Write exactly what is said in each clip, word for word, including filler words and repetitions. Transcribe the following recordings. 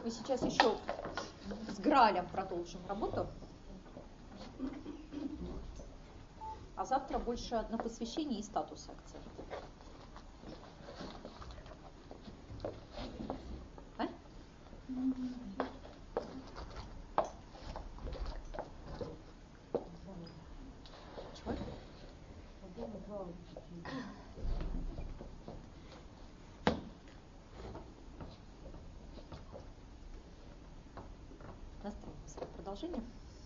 Мы сейчас еще с Граалем продолжим работу. А завтра больше на посвящение и статусы акцент. А? Чего? Настроимся на продолжение.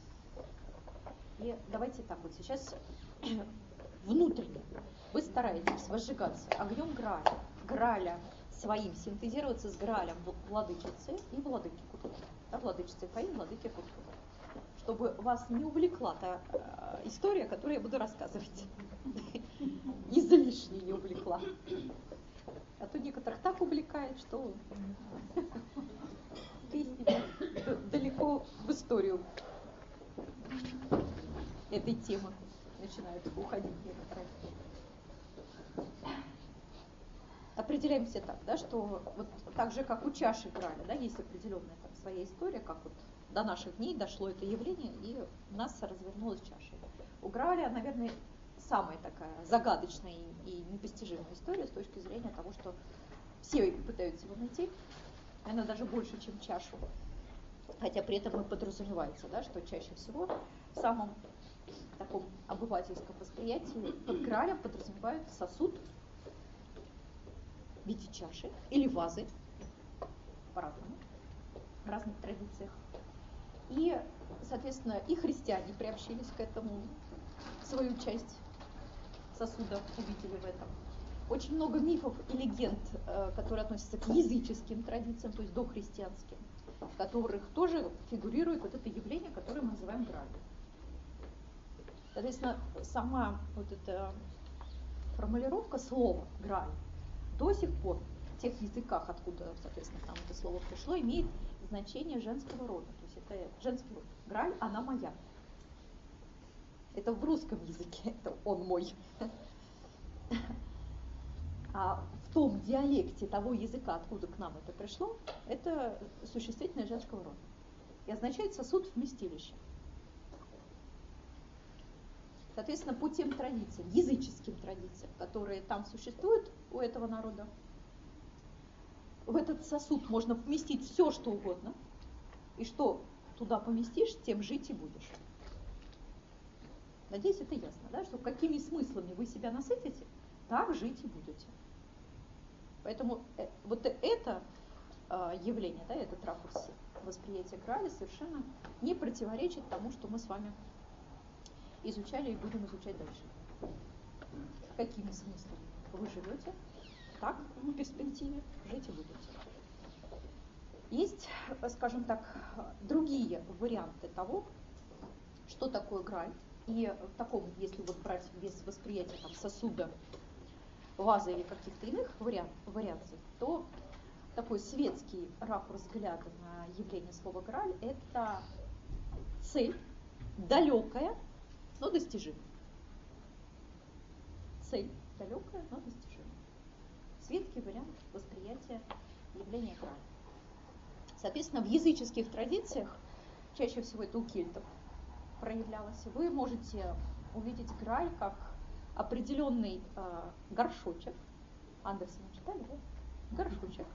И давайте так вот сейчас внутренне вы стараетесь возжигаться огнем Грааля, Грааля своим, синтезироваться с Граалем владычицы и владыки Кутхула, да, владычицы Фаи, владыки Кутхула, чтобы вас не увлекла та э, история, которую я буду рассказывать, излишне не увлекла. А то некоторых так увлекает, что песни далеко в историю этой темы начинают уходить некоторые. Определяем все так, да, что вот так же, как у чаши Грааля, да, есть определенная там своя история, как вот до наших дней дошло это явление, и у нас развернулась чаша. У Грааля, наверное, самая такая загадочная и непостижимая история с точки зрения того, что все пытаются его найти, наверное, даже больше, чем чашу. Хотя при этом и подразумевается, да, что чаще всего в самом таком обывательском восприятии под Граалем подразумевают сосуд в виде чаши или вазы, по-разному, в разных традициях. И, соответственно, и христиане приобщились к этому, свою часть сосуда увидели в этом. Очень много мифов и легенд, которые относятся к языческим традициям, то есть дохристианским, в которых тоже фигурирует вот это явление, которое мы называем Граалем. Соответственно, сама вот эта формулировка слова Грааль до сих пор в тех языках, откуда, соответственно, там это слово пришло, имеет значение женского рода. То есть это женский род. Грааль, она моя. Это в русском языке, это он мой. А в том диалекте того языка, откуда к нам это пришло, это существительное женского рода. И означает сосуд вместилище. Соответственно, по тем традициям, языческим традициям, которые там существуют у этого народа, в этот сосуд можно вместить все, что угодно, и что туда поместишь, тем жить и будешь. Надеюсь, это ясно, да? Что какими смыслами вы себя насытите, так жить и будете. Поэтому э, вот это э, явление, да, этот ракурс восприятия Грааля совершенно не противоречит тому, что мы с вами изучали и будем изучать дальше. Какими смыслами вы живете, так в перспективе жить и будете. Есть, скажем так, другие варианты того, что такое Грааль. И в таком, если вот брать без восприятия там, сосуда, вазы или каких-то иных вариант, вариаций, то такой светский ракурс взгляда на явление слова Грааль – это цель, далекая, но достижимая. Цель далекая, но достижимая. Светский вариант восприятия явления Грааля. Соответственно, в языческих традициях, чаще всего это у кельтов проявлялось, вы можете увидеть Грааль как определенный э, горшочек. Андерсона читали, да? Горшочек,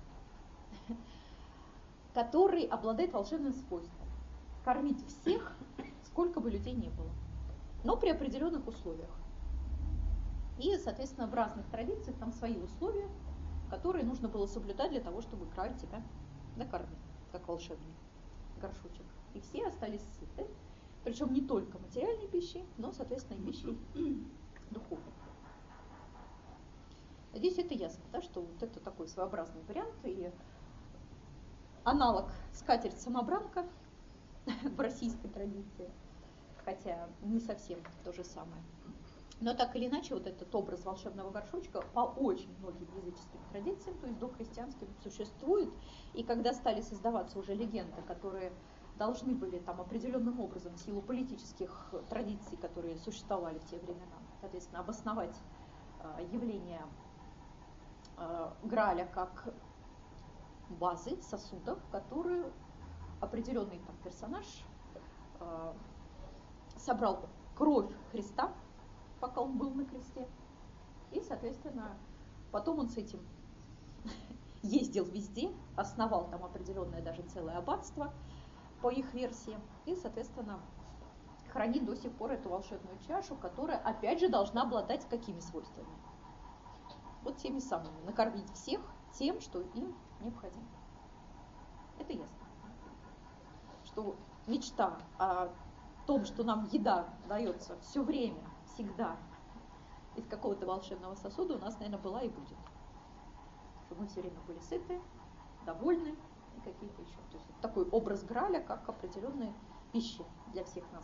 который обладает волшебным свойством кормить всех, сколько бы людей не было, но при определенных условиях. И, соответственно, в разных традициях там свои условия, которые нужно было соблюдать для того, чтобы Грааль тебя накормил, как волшебный горшочек. И все остались сыты, причем не только материальной пищей, но, соответственно, и пищей духовной. Надеюсь, это ясно, да, что вот это такой своеобразный вариант и аналог скатерть-самобранка в российской традиции, хотя не совсем то же самое. Но так или иначе, вот этот образ волшебного горшочка по очень многим языческим традициям, то есть дохристианским, существует. И когда стали создаваться уже легенды, которые должны были там определенным образом в силу политических традиций, которые существовали в те времена, соответственно, обосновать э, явление э, Грааля как базы сосудов, в которые определенный там персонаж э, собрал кровь Христа, пока он был на кресте, и, соответственно, потом он с этим ездил везде, основал там определенное даже целое аббатство по их версии, и, соответственно, хранит до сих пор эту волшебную чашу, которая, опять же, должна обладать какими свойствами? Вот теми самыми. Накормить всех тем, что им необходимо. Это ясно. Что мечта о том, что нам еда дается все время, всегда, из какого-то волшебного сосуда, у нас, наверное, была и будет. Чтобы мы все время были сыты, довольны и какие-то еще. То есть такой образ Граля, как определенная пища для всех нас.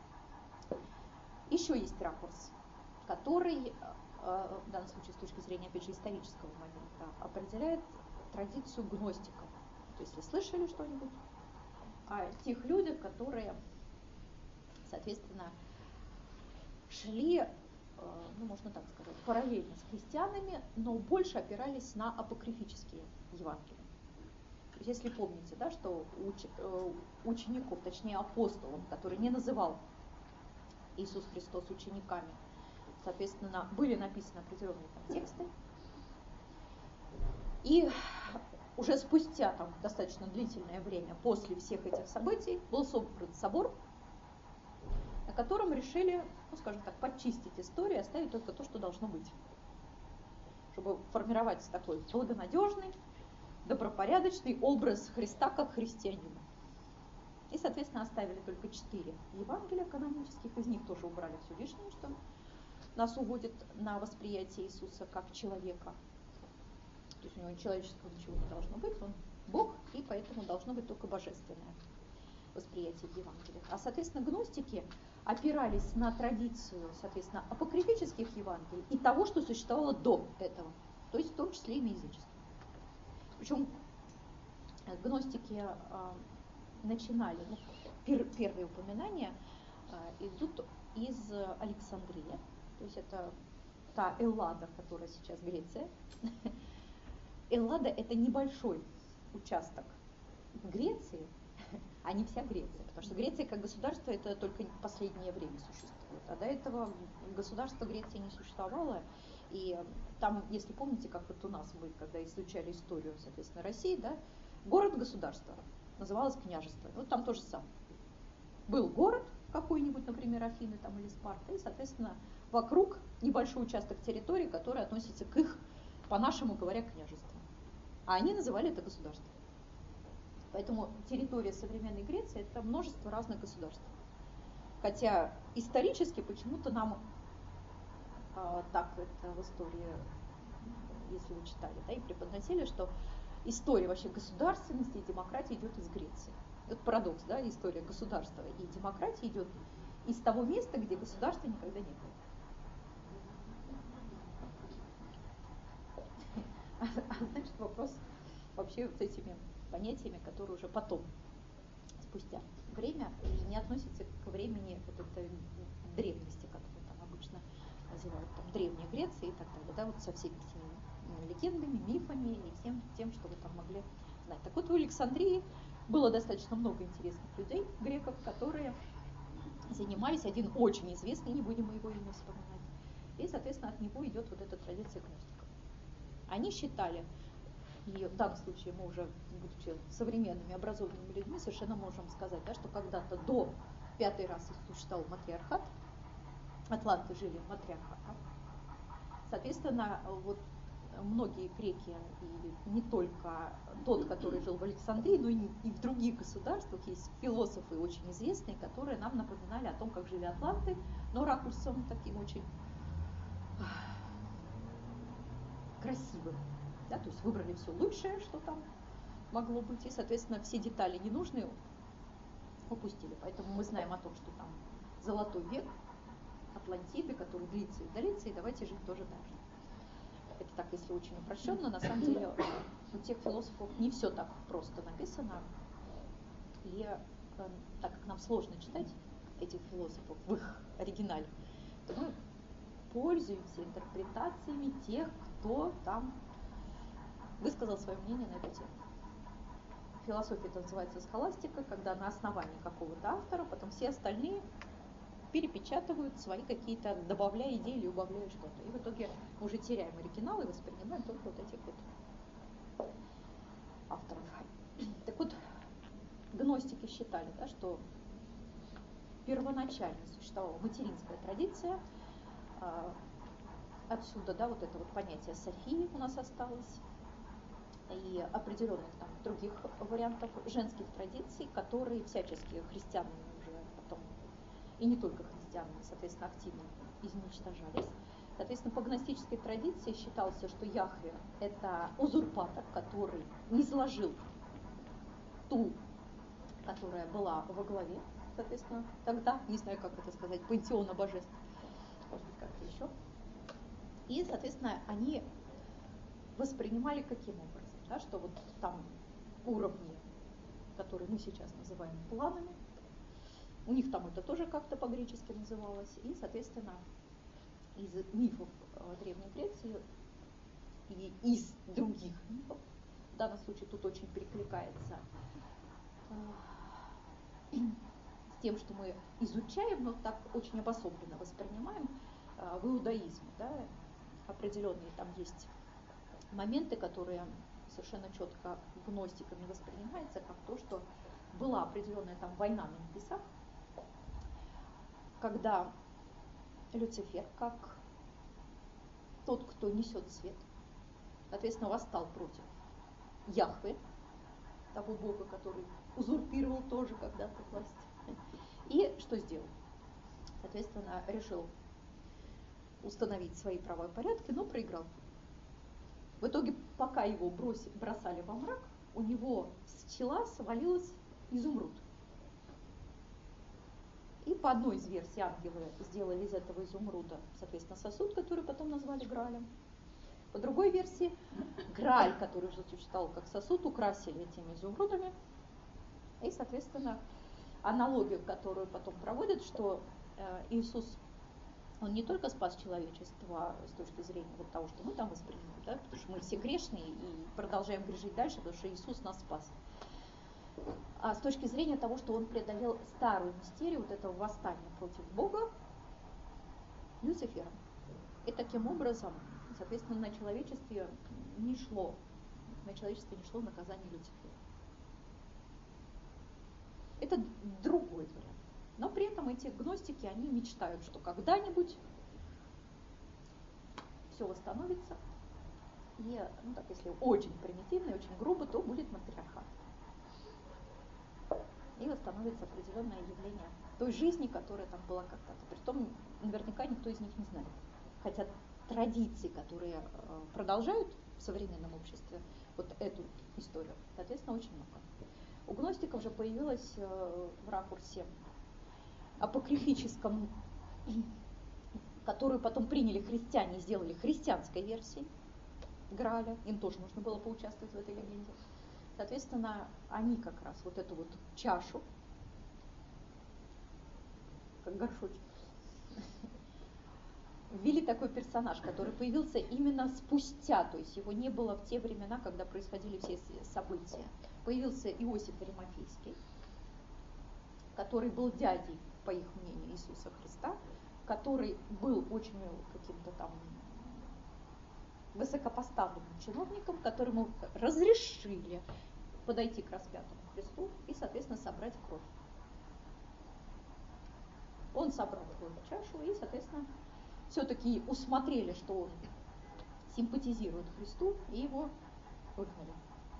Еще есть ракурс, который, в данном случае с точки зрения, опять же, исторического момента, определяет традицию гностиков. То есть, если слышали что-нибудь о тех людях, которые, соответственно, шли, ну, можно так сказать, параллельно с христианами, но больше опирались на апокрифические Евангелия. То есть, если помните, да, что у учеников, точнее апостолов, которые не называл Иисус Христос учениками, соответственно, были написаны определенные там тексты. И уже спустя там достаточно длительное время после всех этих событий был собран собор, на котором решили, ну, скажем так, подчистить историю и оставить только то, что должно быть, чтобы формировать такой благонадежный, добропорядочный образ Христа как христианина. И, соответственно, оставили только четыре Евангелия канонических, из них тоже убрали все лишнее, что нас уводит на восприятие Иисуса как человека. То есть у него человеческого ничего не должно быть, он Бог, и поэтому должно быть только божественное восприятие Евангелия. А, соответственно, гностики опирались на традицию, соответственно, апокрифических Евангелий и того, что существовало до этого, то есть в том числе и на язычестве. Причем гностики начинали, ну, пер, первые упоминания э, идут из Александрии, то есть это та Эллада, которая сейчас Греция. Эллада — это небольшой участок Греции, а не вся Греция, потому что Греция как государство это только последнее время существует, а до этого государства Греции не существовало. И там, если помните, как вот у нас мы, когда изучали историю, соответственно, России, да, город-государство называлось княжество. Вот там то же самое. Был город какой-нибудь, например, Афины там, или Спарта, и, соответственно, вокруг небольшой участок территории, который относится к их, по-нашему говоря, княжеству. А они называли это государство. Поэтому территория современной Греции – это множество разных государств. Хотя исторически почему-то нам э, так это в истории, если вы читали, да, и преподносили, что история вообще государственности и демократии идет из Греции. Это парадокс, да, история государства и демократии идет из того места, где государства никогда не было. А, а значит, вопрос вообще с этими понятиями, которые уже потом, спустя время, не относятся к времени вот этой древности, которую там обычно называют там Древняя Греция и так далее, да, вот со всеми этими легендами, мифами и всем тем, что вы там могли знать. Так вот, в Александрии было достаточно много интересных людей, греков, которые занимались, один очень известный, не будем его имя вспоминать, и, соответственно, от него идет вот эта традиция гностиков. Они считали, и в данном случае мы уже, будучи современными образованными людьми, совершенно можем сказать, да, что когда-то до пятой расы существовал матриархат, атланты жили в матриархатах. Соответственно, вот многие греки, и не только тот, который жил в Александрии, но и в других государствах есть философы очень известные, которые нам напоминали о том, как жили атланты, но ракурсом таким очень красивым. Да, то есть выбрали все лучшее, что там могло быть, и, соответственно, все детали ненужные упустили. Поэтому мы знаем о том, что там золотой век Атлантиды, который длится и длится, и давайте жить тоже так же. Это так, если очень упрощенно, на самом деле у тех философов не все так просто написано. И э, так как нам сложно читать этих философов в их оригинале, то мы пользуемся интерпретациями тех, кто там высказал свое мнение на эту тему. философия это называется схоластика, когда на основании какого-то автора потом все остальные перепечатывают свои какие-то, добавляя идеи или убавляя что-то. И в итоге мы уже теряем оригинал и воспринимаем только вот этих вот авторов. Так вот, гностики считали, да, что первоначально существовала материнская традиция, отсюда, да, вот это вот понятие Софии у нас осталось, и определенных там других вариантов женских традиций, которые всячески христианами уже потом, и не только христианами, соответственно, активно изничтожались. Соответственно, по гностической традиции считалось, что Яхве – это узурпатор, который низложил ту, которая была во главе, соответственно, тогда, не знаю, как это сказать, пантеона божеств, может быть, как-то еще. И, соответственно, они воспринимали каким образом? Да, что вот там уровни, которые мы сейчас называем планами, у них там это тоже как-то по-гречески называлось, и, соответственно, из мифов Древней Греции и из других мифов, в данном случае тут очень перекликается с тем, что мы изучаем, но так очень обособленно воспринимаем в иудаизме, да, определенные там есть моменты, которые совершенно четко гностиками воспринимаются, как то, что была определенная там война на небесах, когда Люцифер, как тот, кто несет свет, соответственно, восстал против Яхве, того бога, который узурпировал тоже когда-то власть. И что сделал? Соответственно, решил установить свои права и порядки, но проиграл. В итоге, пока его бросили, бросали во мрак, у него с чела свалилась изумруд. И по одной из версий ангелы сделали из этого изумруда, соответственно, сосуд, который потом назвали Граалем. По другой версии, Грааль, который уже существовал как сосуд, украсили этими изумрудами. И, соответственно, аналогию, которую потом проводят, что Иисус, он не только спас человечество с точки зрения вот того, что мы там воспринимаем, да, потому что мы все грешные и продолжаем грешить дальше, потому что Иисус нас спас. А с точки зрения того, что он преодолел старую мистерию вот этого восстания против Бога Люцифером. И таким образом, соответственно, на человечестве не шло, на человечестве не шло наказание Люцифера. Это другой вариант. Но при этом эти гностики, они мечтают, что когда-нибудь все восстановится. И, ну так, если очень примитивно и очень грубо, то будет матриархат. И восстановится определенное явление той жизни, которая там была когда-то. Притом, наверняка никто из них не знает. Хотя традиции, которые продолжают в современном обществе вот эту историю, соответственно, очень много. У гностиков же появилась в ракурсе апокрифическом, которую потом приняли христиане и сделали христианской версией Грааля. Им тоже нужно было поучаствовать в этой легенде. Соответственно, они как раз вот эту вот чашу, как горшочек, ввели такой персонаж, который появился именно спустя, то есть его не было в те времена, когда происходили все события. Появился Иосиф Аримафейский, который был дядей, по их мнению, Иисуса Христа, который был очень каким-то там высокопоставленным чиновником, которому разрешили подойти к распятому Христу и, соответственно, собрать кровь. Он собрал кровь в чашу и, соответственно, все-таки усмотрели, что он симпатизирует Христу, и его выгнали.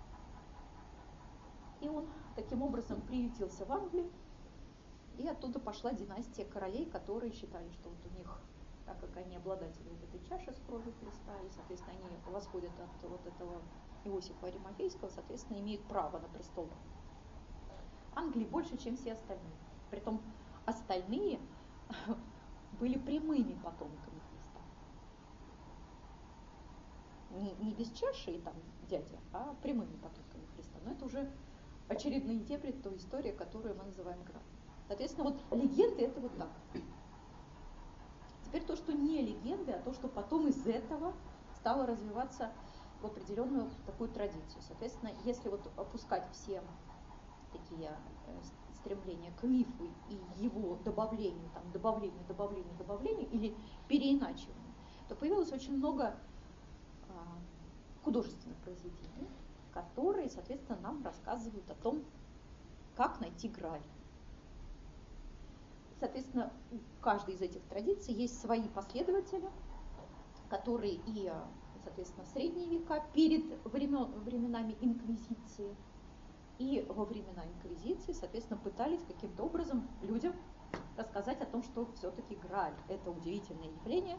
И он таким образом приютился в Англии, и оттуда пошла династия королей, которые считали, что вот у них, так как они обладатели вот этой чаши с кровью Христа, и, соответственно, они восходят от вот этого Иосифа Аримафейского, соответственно, имеют право на престол Англии больше, чем все остальные. Притом остальные были прямыми потомками Христа. Не, не без чаши и там дядя, а прямыми потомками Христа. Но это уже очередные дебри той истории, которую мы называем Грааль. Соответственно, вот легенды это вот так. Теперь то, что не легенды, а то, что потом из этого стало развиваться в определенную такую традицию. Соответственно, если вот опускать все такие стремления к мифу и его добавлению, там, добавлению, добавлению, добавлению или переиначиванию, то появилось очень много а, художественных произведений, которые, соответственно, нам рассказывают о том, как найти Грааль. Соответственно, у каждой из этих традиций есть свои последователи, которые и, соответственно, в средние века, перед времен, временами инквизиции, и во времена инквизиции, соответственно, пытались каким-то образом людям рассказать о том, что все-таки Грааль – это удивительное явление.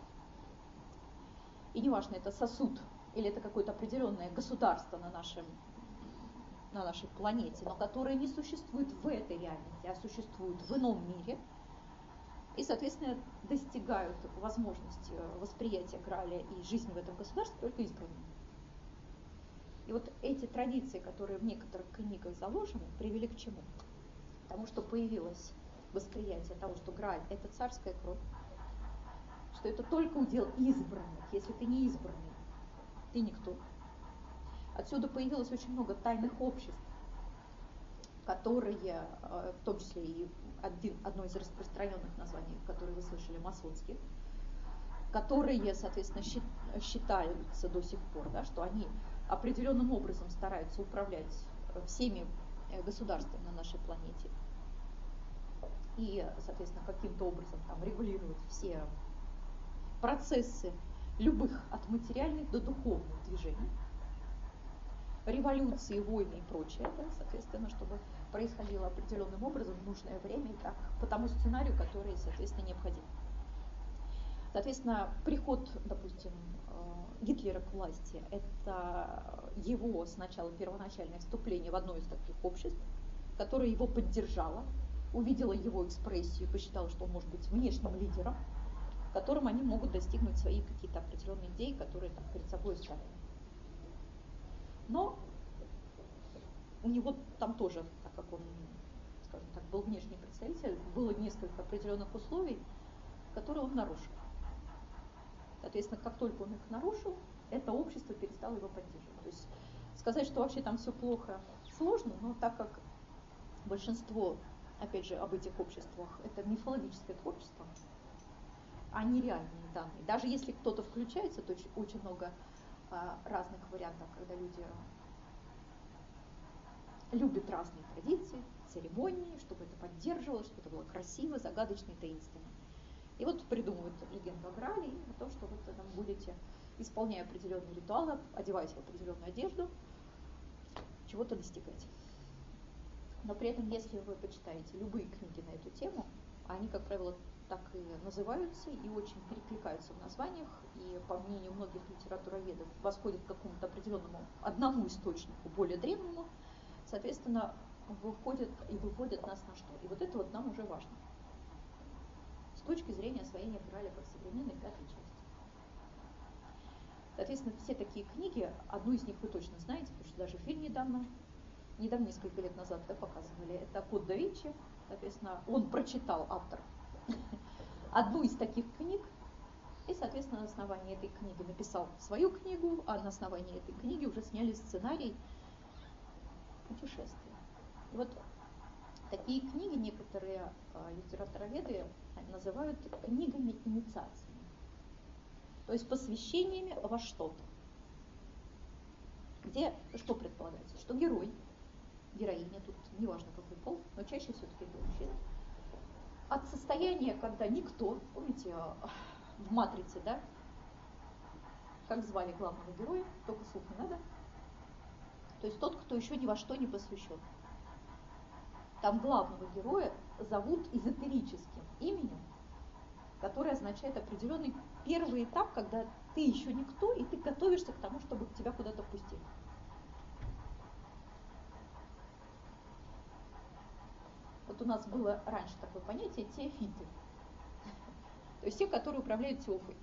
И неважно, это сосуд или это какое-то определенное государство на, нашем, на нашей планете, но которое не существует в этой реальности, а существует в ином мире. И, соответственно, достигают возможности восприятия Грааля и жизни в этом государстве только избранными. И вот эти традиции, которые в некоторых книгах заложены, привели к чему? К тому, что появилось восприятие того, что Грааль – это царская кровь, что это только удел избранных. Если ты не избранный, ты никто. Отсюда появилось очень много тайных обществ, которые, в том числе и один, одно из распространенных названий, которые вы слышали, масонских, которые, соответственно, считаются до сих пор, да, что они определенным образом стараются управлять всеми государствами на нашей планете и, соответственно, каким-то образом там регулировать все процессы любых от материальных до духовных движений, революции, войны и прочее, да, соответственно, чтобы происходило определенным образом в нужное время и так, по тому сценарию, который, соответственно, необходим. Соответственно, приход, допустим, Гитлера к власти – это его сначала первоначальное вступление в одно из таких обществ, которое его поддержало, увидела его экспрессию, посчитала, что он может быть внешним лидером, которым они могут достигнуть свои какие-то определенные идеи, которые там перед собой ставили. Но у него там тоже, так как он, скажем так, был внешний представитель, было несколько определенных условий, которые он нарушил. Соответственно, как только он их нарушил, это общество перестало его поддерживать. То есть сказать, что вообще там все плохо, сложно, но так как большинство, опять же, об этих обществах, это мифологическое творчество, а не реальные данные. Даже если кто-то включается, то очень много а, разных вариантов, когда люди любят разные традиции, церемонии, чтобы это поддерживалось, чтобы это было красиво, загадочно и таинственно. И вот придумывают легенду о Граале и о том, что вы там будете, исполняя определенные ритуалы, одеваясь в определенную одежду, чего-то достигать. Но при этом, если вы почитаете любые книги на эту тему, они, как правило, так и называются и очень перекликаются в названиях, и, по мнению многих литературоведов, восходят к какому-то определенному одному источнику, более древнему, соответственно, выходят и выводят нас на что. И вот это вот нам уже важно. С точки зрения освоения Грааля как современной пятой части. Соответственно, все такие книги, одну из них вы точно знаете, потому что даже фильм недавно, недавно, несколько лет назад, да, показывали, это «Код да Винчи». Соответственно, он прочитал, автор, одну из таких книг, и, соответственно, на основании этой книги написал свою книгу, а на основании этой книги уже сняли сценарий путешествия. И вот такие книги некоторые э, литературоведы называют книгами инициациями, то есть посвящениями во что-то, где что предполагается, что герой, героиня, тут неважно какой пол, но чаще все-таки это мужчина, от состояния, когда никто, помните, в «Матрице», да, как звали главного героя, только слух не надо, то есть тот, кто еще ни во что не посвящен. Там главного героя зовут эзотерическим именем, которое означает определенный первый этап, когда ты еще никто, и ты готовишься к тому, чтобы тебя куда-то пустили. Вот у нас было раньше такое понятие теофиты, то есть те, которые управляют теофой.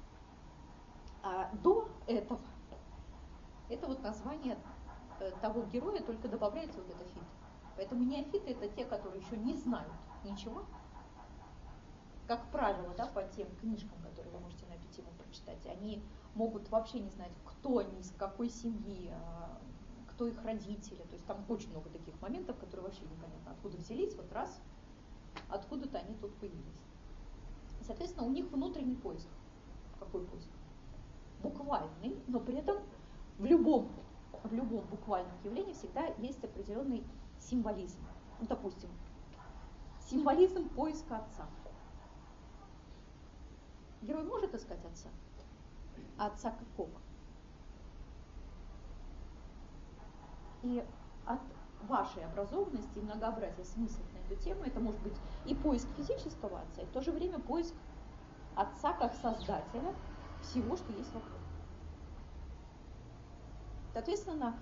А до этого, это вот название того героя, только добавляется вот это фит. Поэтому неофиты — это те, которые еще не знают ничего, как правило, да, по тем книжкам, которые вы можете на эту тему прочитать, они могут вообще не знать, кто они, из какой семьи, кто их родители. То есть там очень много таких моментов, которые вообще непонятно, откуда взялись, вот раз, откуда-то они тут появились. Соответственно, у них внутренний поиск. Какой поиск? Буквальный, но при этом в любом, в любом буквальном явлении всегда есть определенный символизм. Ну, допустим, символизм поиска отца. Герой может искать отца? А отца какого? И от вашей образованности и многообразия смыслов на эту тему это может быть и поиск физического отца, и в то же время поиск отца как создателя всего, что есть вокруг. Соответственно,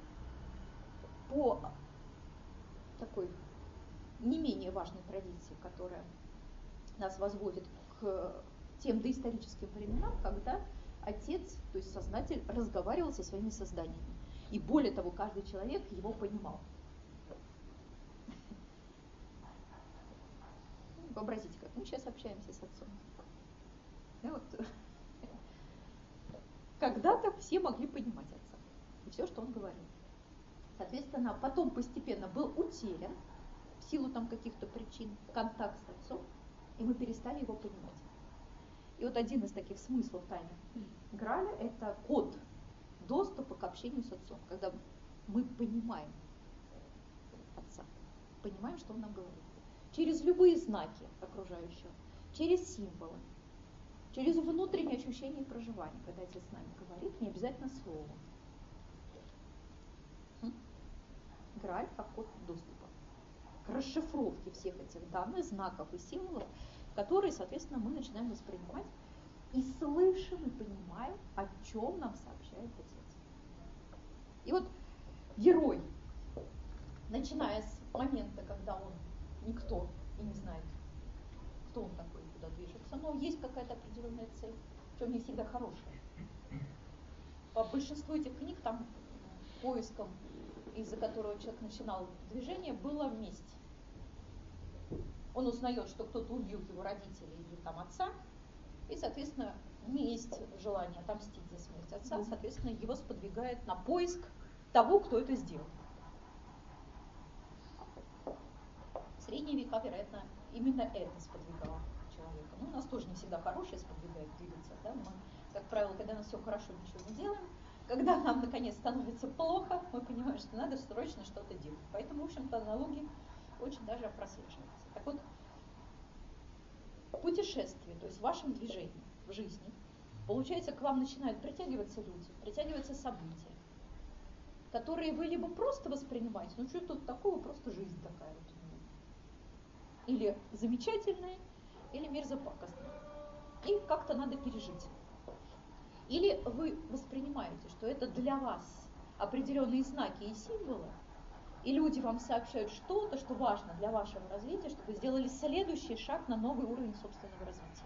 по такой не менее важной традиции, которая нас возводит к тем доисторическим временам, когда отец, то есть сознатель, разговаривал со своими созданиями. И более того, каждый человек его понимал. Вообразите, как мы сейчас общаемся с отцом. Да, вот. Когда-то все могли понимать отца и все, что он говорил. Соответственно, потом постепенно был утерян в силу там каких-то причин контакт с отцом, и мы перестали его понимать. И вот один из таких смыслов тайны Грааля – это код доступа к общению с отцом, когда мы понимаем отца, понимаем, что он нам говорит. Через любые знаки окружающего, через символы, через внутреннее ощущение и проживание, когда отец с нами говорит, не обязательно словом. Грааль как код доступа к расшифровке всех этих данных, знаков и символов, которые, соответственно, мы начинаем воспринимать и слышим, и понимаем, о чем нам сообщает отец. И вот герой, начиная с момента, когда он никто и не знает, кто он такой, куда движется, но есть какая-то определенная цель, причем не всегда хорошая. По большинству этих книг там поиском, из-за которого человек начинал движение, было месть. Он узнает, что кто-то убил его родителей или там отца, и, соответственно, месть, желание отомстить за смерть отца, соответственно, его сподвигает на поиск того, кто это сделал. В средние века, вероятно, именно это сподвигало человека. Ну, нас тоже не всегда хорошее сподвигает двигаться. Да? Мы, как правило, когда у нас все хорошо, ничего не делаем. Когда нам, наконец, становится плохо, мы понимаем, что надо срочно что-то делать. Поэтому, в общем-то, аналогии очень даже прослеживаются. Так вот, путешествие, то есть в вашем движении, в жизни, получается, к вам начинают притягиваться люди, притягиваться события, которые вы либо просто воспринимаете, ну что тут такого, просто жизнь такая вот у меня. Или замечательная, или мерзопакостная. И как-то надо пережить. Или вы воспринимаете, что это для вас определенные знаки и символы, и люди вам сообщают что-то, что важно для вашего развития, чтобы вы сделали следующий шаг на новый уровень собственного развития.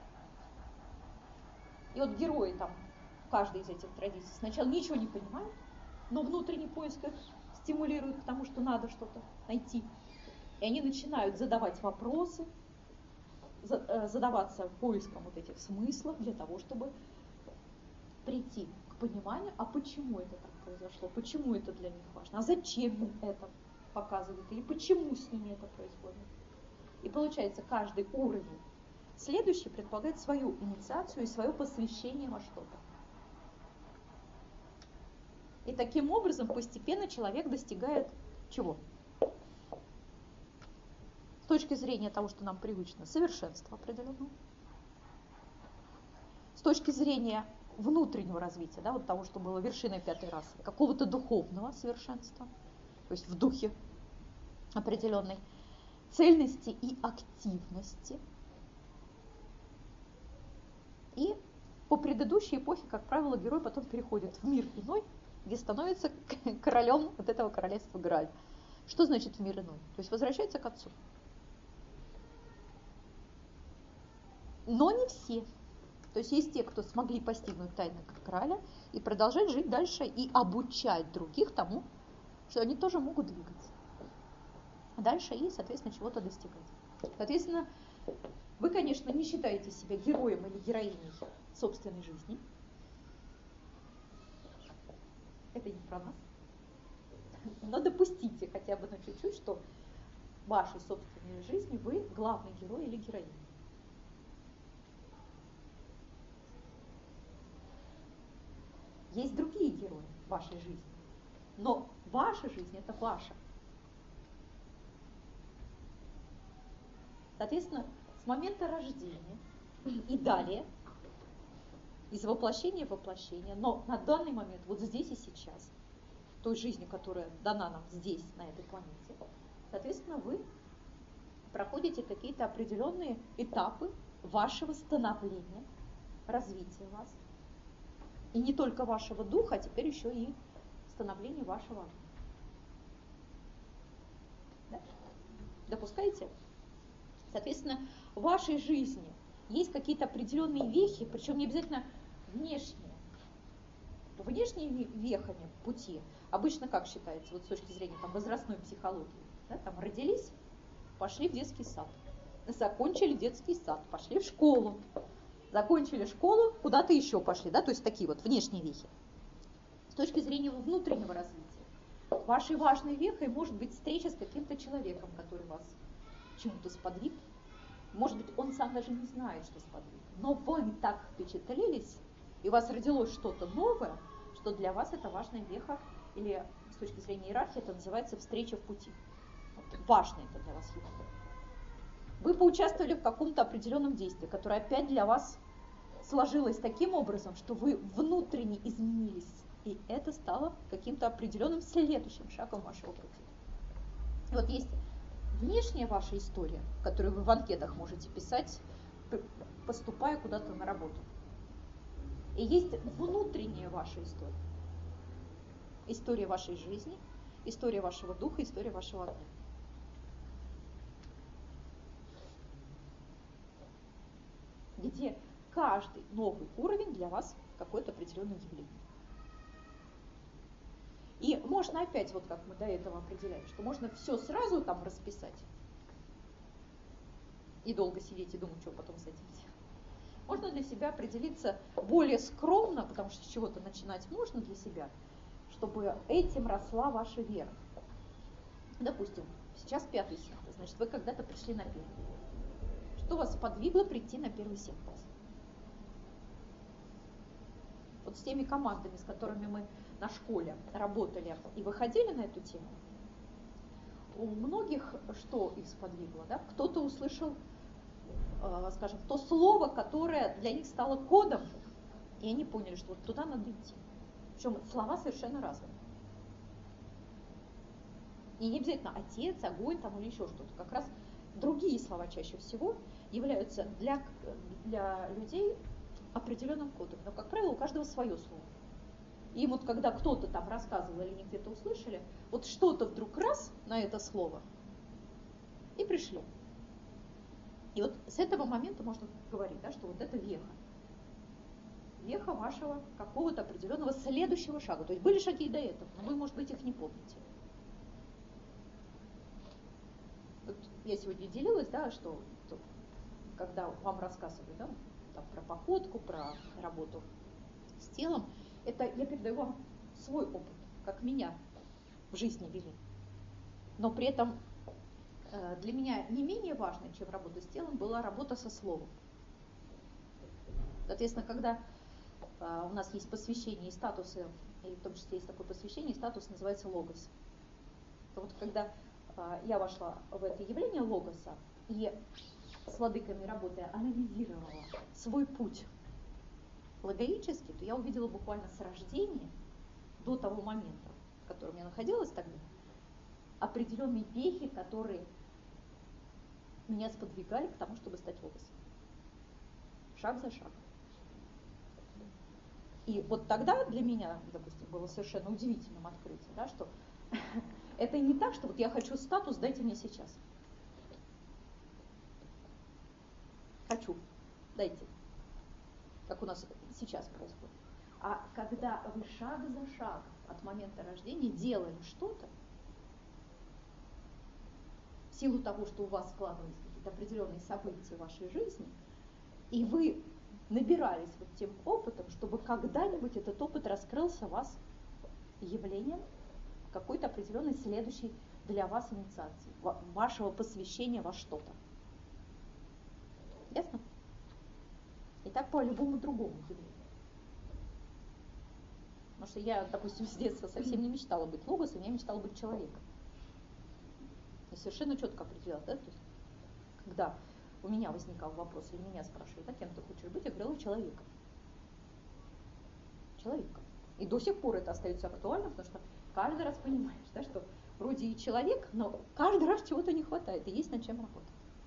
И вот герои там, каждой из этих традиций, сначала ничего не понимают, но внутренний поиск их стимулирует к тому, что надо что-то найти. И они начинают задавать вопросы, задаваться поиском вот этих смыслов для того, чтобы прийти к пониманию, а почему это так произошло, почему это для них важно, а зачем им это показывают, или почему с ними это происходит. И получается, каждый уровень следующий предполагает свою инициацию и свое посвящение во что-то. И таким образом постепенно человек достигает чего? С точки зрения того, что нам привычно, совершенства определенного. С точки зрения внутреннего развития, да, вот того, что было вершиной пятой расы, какого-то духовного совершенства, то есть в духе определенной цельности и активности. И по предыдущей эпохе, как правило, герой потом переходит в мир иной, где становится королем вот этого королевства Грааль. Что значит в мир иной? То есть возвращается к отцу. Но не все. То есть есть те, кто смогли постигнуть тайны Грааля и продолжать жить дальше и обучать других тому, что они тоже могут двигаться дальше и, соответственно, чего-то достигать. Соответственно, Вы, конечно, не считаете себя героем или героиней собственной жизни. Это не про нас. Но допустите хотя бы на чуть-чуть, что в вашей собственной жизни вы главный герой или героиня. Есть другие герои в вашей жизни, но ваша жизнь – это ваша. Соответственно, с момента рождения и далее, из воплощения в воплощение, но на данный момент, вот здесь и сейчас, той жизни, которая дана нам здесь, на этой планете, соответственно, вы проходите какие-то определенные этапы вашего становления, развития вас. И не только вашего духа, а теперь еще и становление вашего огня. Да? Допускаете? Соответственно, в вашей жизни есть какие-то определенные вехи, причем не обязательно внешние. Внешние вехами пути обычно как считается, вот с точки зрения там, возрастной психологии, да, там родились, пошли в детский сад, закончили детский сад, пошли в школу, закончили школу, куда-то еще пошли, да, то есть такие вот внешние вехи. С точки зрения внутреннего развития, вашей важной вехой может быть встреча с каким-то человеком, который вас чему-то сподвиг. Может быть, он сам даже не знает, что сподвиг. Но вы так впечатлились, и у вас родилось что-то новое, что для вас это важная веха, или с точки зрения иерархии это называется встреча в пути. Вот, важно это для вас явление. Вы поучаствовали в каком-то определенном действии, которое опять для вас сложилось таким образом, что вы внутренне изменились, и это стало каким-то определенным следующим шагом вашего пути. И вот есть внешняя ваша история, которую вы в анкетах можете писать, поступая куда-то на работу. И есть внутренняя ваша история. История вашей жизни, история вашего духа, история вашего огня. Где каждый новый уровень для вас какое-то определенное явление. И можно опять, вот как мы до этого определяли, что можно все сразу там расписать и долго сидеть и думать, что потом с этим делать. Можно для себя определиться более скромно, потому что с чего-то начинать можно для себя, чтобы этим росла ваша вера. Допустим, сейчас пятый синтез, значит, вы когда-то пришли на первый. Что вас подвигло прийти на первый синтез? Вот с теми командами, с которыми мы на школе работали и выходили на эту тему, у многих что их сподвигло? Да? Кто-то услышал, э, скажем, то слово, которое для них стало кодом, и они поняли, что вот туда надо идти. Причем слова совершенно разные. И не обязательно отец, огонь там, или еще что-то. Как раз другие слова чаще всего являются для, для людей определенным кодом. Но, как правило, у каждого свое слово. И вот когда кто-то там рассказывал или они где-то услышали, вот что-то вдруг раз на это слово и пришли. И вот с этого момента можно говорить, да, что вот это веха. Веха вашего какого-то определенного следующего шага. То есть были шаги и до этого, но вы, может быть, их не помните. Вот я сегодня делилась, да, что когда вам рассказывали, да, там, про походку, про работу с телом, это я передаю вам свой опыт, как меня в жизни вели. Но при этом э, для меня не менее важной, чем работа с телом, была работа со словом. Соответственно, когда э, у нас есть посвящение и статусы, и в том числе есть такое посвящение, статус называется логос. То вот когда э, я вошла в это явление логоса и с владыками работая анализировала свой путь логоически, то я увидела буквально с рождения до того момента, в котором я находилась тогда, определенные вехи, которые меня сподвигали к тому, чтобы стать логосом. Шаг за шагом. И вот тогда для меня, допустим, было совершенно удивительным открытием, да, что это не так, что вот я хочу статус, дайте мне сейчас. Хочу, дайте. Как у нас сейчас происходит. А когда вы шаг за шагом от момента рождения делали что-то, в силу того, что у вас складывались какие-то какие-то определенные события в вашей жизни, и вы набирались вот тем опытом, чтобы когда-нибудь этот опыт раскрылся у вас явлением какой-то определенной следующей для вас инициации, вашего посвящения во что-то. Ясно? И так по любому другому явлению. Потому что я, допустим, с детства совсем не мечтала быть логосом, я мечтала быть человеком. Я совершенно четко определяла, да, то есть, когда у меня возникал вопрос, или меня спрашивали, да, кем ты хочешь быть, я говорила человеком. Человеком. И до сих пор это остается актуальным, потому что каждый раз понимаешь, да, что вроде и человек, но каждый раз чего-то не хватает, и есть над чем работать.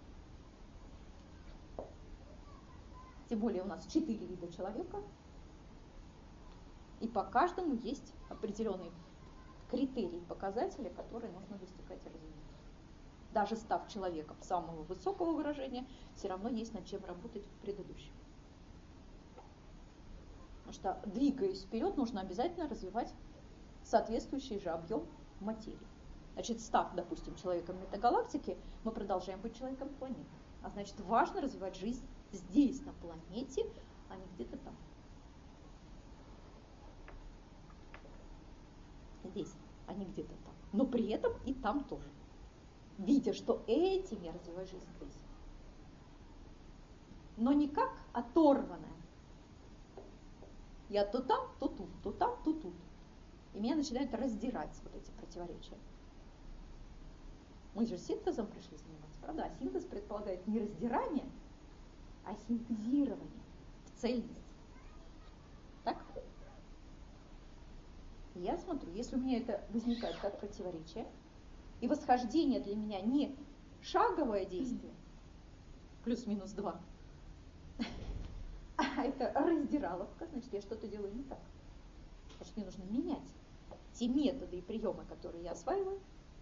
Тем более у нас четыре вида человека, и по каждому есть определенные критерии, показатели, которые нужно достигать и развивать. Даже став человеком самого высокого выражения, все равно есть над чем работать в предыдущем. Потому что, двигаясь вперед, нужно обязательно развивать соответствующий же объем материи. Значит, став, допустим, человеком метагалактики, мы продолжаем быть человеком планеты. А значит, важно развивать жизнь здесь, на планете, а не где-то там. Здесь, а не где-то там. Но при этом и там тоже. Видя, что этим я развиваю жизнь здесь. Но не как оторванная. Я то там, то тут, то там, то тут. И меня начинают раздирать вот эти противоречия. Мы же синтезом пришли заниматься, правда? А синтез предполагает не раздирание, а синтезирование в цельность. Так? И я смотрю, если у меня это возникает как противоречие, и восхождение для меня не шаговое действие, плюс-минус два, а это раздираловка, значит, я что-то делаю не так. Значит, мне нужно менять те методы и приемы, которые я осваиваю,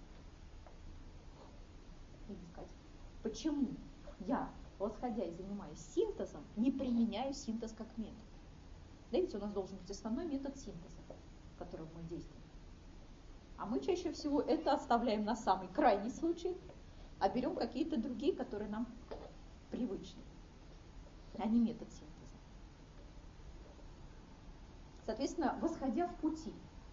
и искать, почему я, восходя и занимаюсь синтезом, не применяю синтез как метод. Да, ведь у нас должен быть основной метод синтеза, в котором мы действуем. А мы чаще всего это оставляем на самый крайний случай, а берем какие-то другие, которые нам привычны, а не метод синтеза. Соответственно, восходя в пути,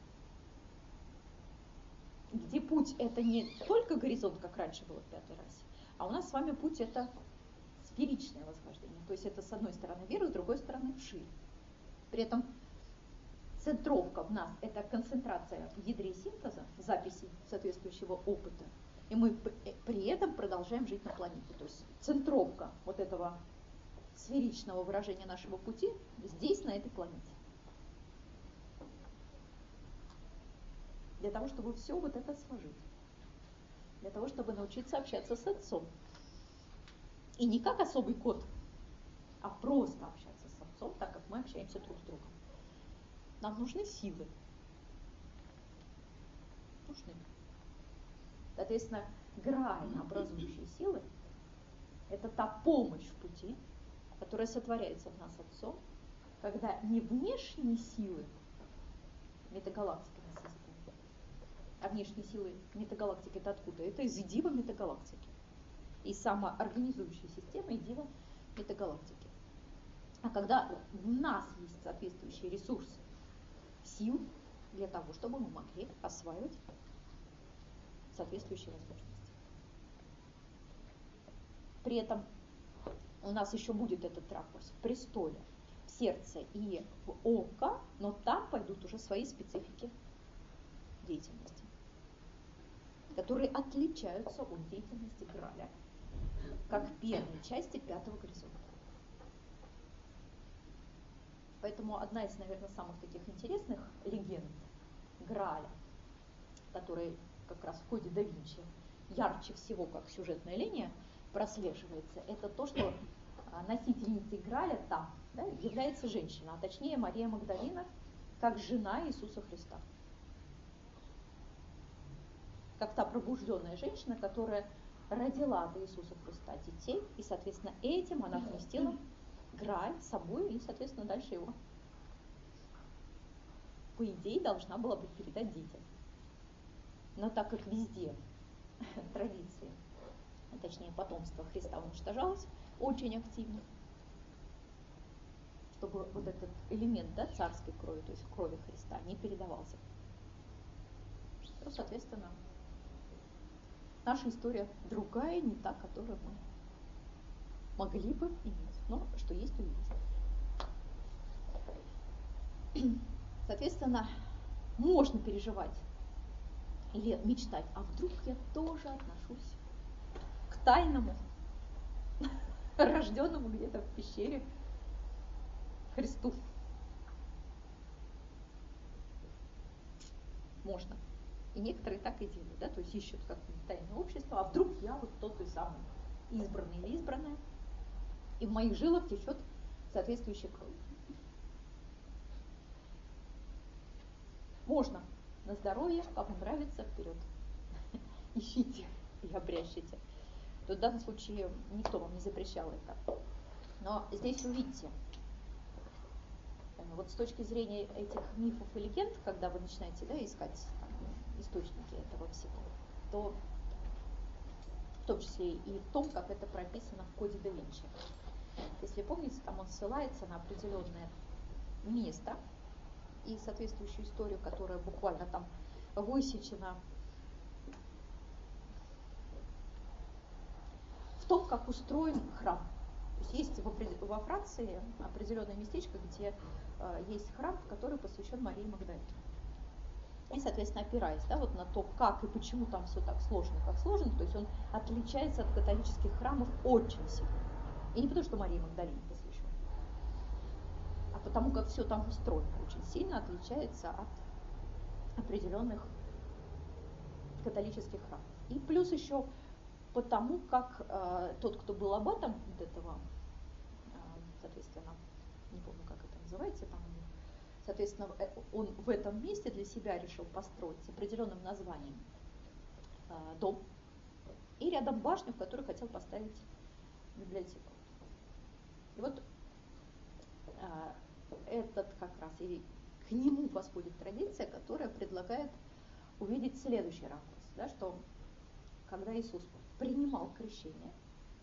где путь это не только горизонт, как раньше было в пятой расе, а у нас с вами путь это сферичное восхождение. То есть это с одной стороны вверх, с другой стороны вширь. При этом центровка в нас это концентрация в ядре синтеза, записи соответствующего опыта. И мы при этом продолжаем жить на планете. То есть центровка вот этого сферичного выражения нашего пути здесь, на этой планете. Для того, чтобы все вот это сложить. Для того, чтобы научиться общаться с отцом. И не как особый код, а просто общаться с отцом, так как мы общаемся друг с другом. Нам нужны силы. Нужны. Соответственно, граально образующие силы – это та помощь в пути, которая сотворяется в нас отцом, когда не внешние силы метагалактики нас создают, а внешние силы метагалактики – это откуда? Это из идива метагалактики, из самоорганизующей системы идива метагалактики. А когда в нас есть соответствующие ресурсы, сил для того, чтобы мы могли осваивать соответствующие возможности. При этом у нас еще будет этот ракурс в престоле, в сердце и в око, но там пойдут уже свои специфики деятельности, которые отличаются от деятельности Граля, как первой части пятого горизонта. Поэтому одна из, наверное, самых таких интересных легенд Грааля, которая как раз в Коде да Винчи ярче всего, как сюжетная линия, прослеживается, это то, что носительницей Грааля там, да, является женщина, а точнее Мария Магдалина, как жена Иисуса Христа. Как та пробужденная женщина, которая родила от Иисуса Христа детей, и, соответственно, этим она вместила Грааль с собой, и, соответственно, дальше его, по идее, должна была бы передать детям. Но так как везде традиции точнее потомство Христа уничтожалось очень активно, чтобы вот этот элемент, да, царской крови, то есть крови Христа, не передавался. То, соответственно, наша история другая, не та, которую мы могли бы иметь, но что есть, то есть. Соответственно, можно переживать или мечтать, а вдруг я тоже отношусь к тайному, рожденному где-то в пещере Христу. Можно. И некоторые так и делают, да, то есть ищут какое-то тайное общество, а вдруг я вот тот и самый избранный или избранная, и в моих жилах течет соответствующая кровь. Можно. На здоровье, кому нравится, вперед. Ищите и обрящите. То в данном случае никто вам не запрещал это. Но здесь вы видите, вот с точки зрения этих мифов и легенд, когда вы начинаете, да, искать там источники этого всего, то в том числе и в том, как это прописано в коде да Винчи. Если помните, там он ссылается на определенное место и соответствующую историю, которая буквально там высечена в том, как устроен храм. То есть есть во Франции определенное местечко, где э, есть храм, который посвящен Марии Магдалине. И, соответственно, опираясь, да, вот на то, как и почему там все так сложно, как сложно, то есть он отличается от католических храмов очень сильно. И не потому, что Марии Магдалине посвящен, а потому как все там устроено очень сильно отличается от определенных католических храмов. И плюс еще потому, как э, тот, кто был аббатом вот этого, э, соответственно, не помню, как это называется, там, соответственно, он в этом месте для себя решил построить с определенным названием э, дом, и рядом башню, в которой хотел поставить библиотеку. И вот э, этот как раз, и к нему восходит традиция, которая предлагает увидеть следующий ракурс, да, что когда Иисус принимал крещение,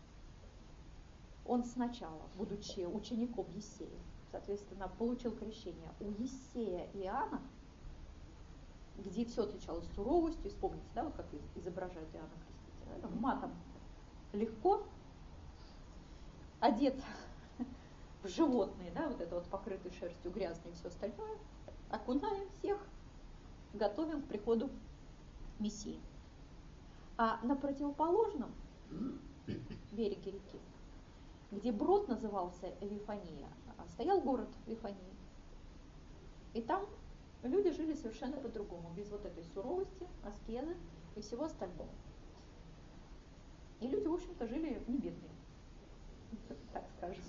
он сначала, будучи учеником Ессея, соответственно, получил крещение у Ессея и Иоанна, где все отличалось суровостью. Вспомните, да, вот как изображают Иоанна Крестителя. Да, матом легко, одет в животные, да, вот это вот покрытый шерстью грязный и все остальное, окунаем всех, готовим к приходу Мессии. А на противоположном береге реки, где брод назывался Вифания, стоял город Вифания. И там люди жили совершенно по-другому, без вот этой суровости, аскезы и всего остального. И люди, в общем-то, жили не бедные, так скажем.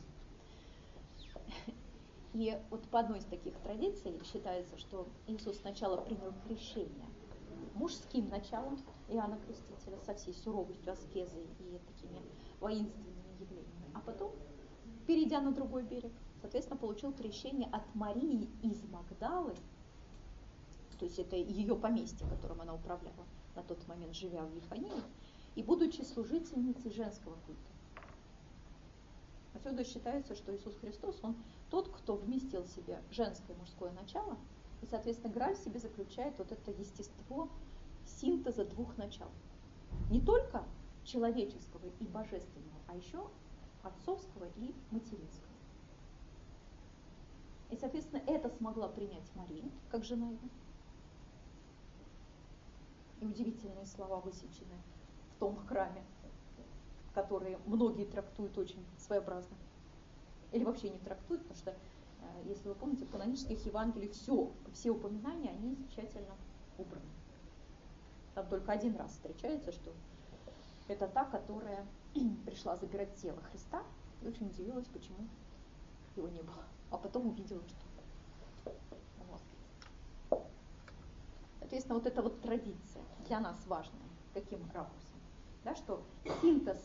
И вот по одной из таких традиций считается, что Иисус сначала принял крещение мужским началом Иоанна Крестителя со всей суровостью, аскезой и такими воинственными явлениями, а потом, перейдя на другой берег, соответственно, получил крещение от Марии из Магдалы, то есть это ее поместье, которым она управляла на тот момент, живя в Вифании, и будучи служительницей женского культа. Отсюда считается, что Иисус Христос, он тот, кто вместил в себе женское и мужское начало, и, соответственно, Грааль в себе заключает вот это естество синтеза двух начал. Не только человеческого и божественного, а еще отцовского и материнского. И, соответственно, это смогла принять Мария, как жена его. И удивительные слова высечены в том храме, которые многие трактуют очень своеобразно. Или вообще не трактуют, потому что, если вы помните, в канонических Евангелиях все, все упоминания, они тщательно убраны. Там только один раз встречается, что это та, которая пришла забирать тело Христа, и очень удивилась, почему его не было. А потом увидела, что он воскрес. Соответственно, вот эта вот традиция для нас важная. Каким ракурсом? Да, что синтез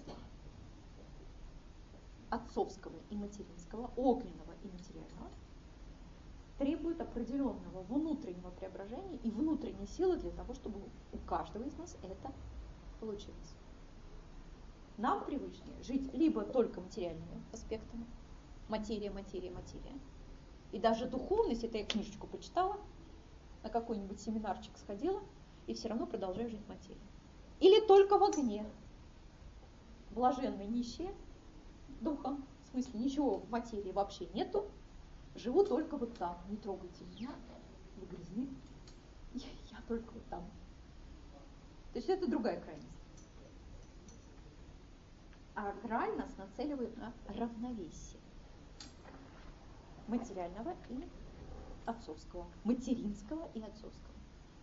отцовского и материнского, огненного и материального, требует определенного внутреннего преображения и внутренней силы для того, чтобы у каждого из нас это получилось. Нам привычнее жить либо только материальными аспектами, материя, материя, материя. И даже духовность, это я книжечку почитала, на какой-нибудь семинарчик сходила, и все равно продолжаю жить материей. Или только в огне. Блаженные нищие духом, в смысле ничего в материи вообще нету, живу только вот там, не трогайте меня, вы грязны, я, я только вот там. То есть это другая крайность. А Грааль нас нацеливает на равновесие материального и отцовского, материнского и отцовского.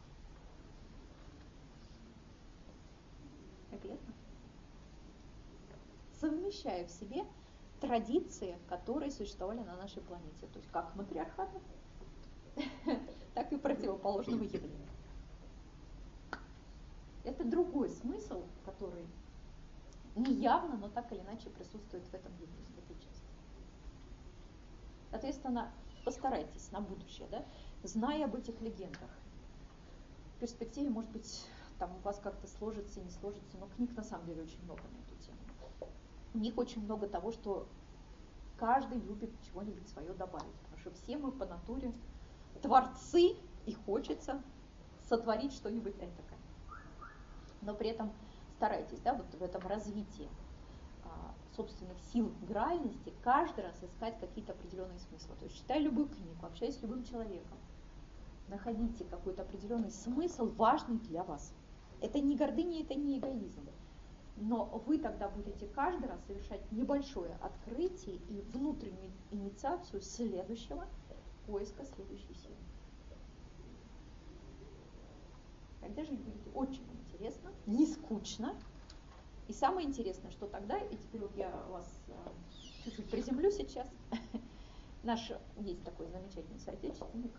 Понятно? Совмещая в себе традиции, которые существовали на нашей планете. То есть как матриархата, так и противоположного явления. Это другой смысл, который неявно, но так или иначе присутствует в этом явлении, в этой части. Соответственно, постарайтесь на будущее, да, зная об этих легендах. В перспективе, может быть, там у вас как-то сложится, не сложится, но книг на самом деле очень много на эту тему. В них очень много того, что каждый любит чего-нибудь свое добавить, потому что все мы по натуре творцы, и хочется сотворить что-нибудь этакое. Но при этом старайтесь, да, вот в этом развитии а, собственных сил граальности каждый раз искать какие-то определенные смыслы. То есть читая любую книгу, общаясь с любым человеком, находите какой-то определенный смысл, важный для вас. Это не гордыня, это не эгоизм. Но вы тогда будете каждый раз совершать небольшое открытие и внутреннюю инициацию следующего поиска следующей силы. Тогда жить будет очень интересно, не скучно. И самое интересное, что тогда, и теперь вот я вас чуть-чуть приземлю сейчас, наш есть такой замечательный соотечественник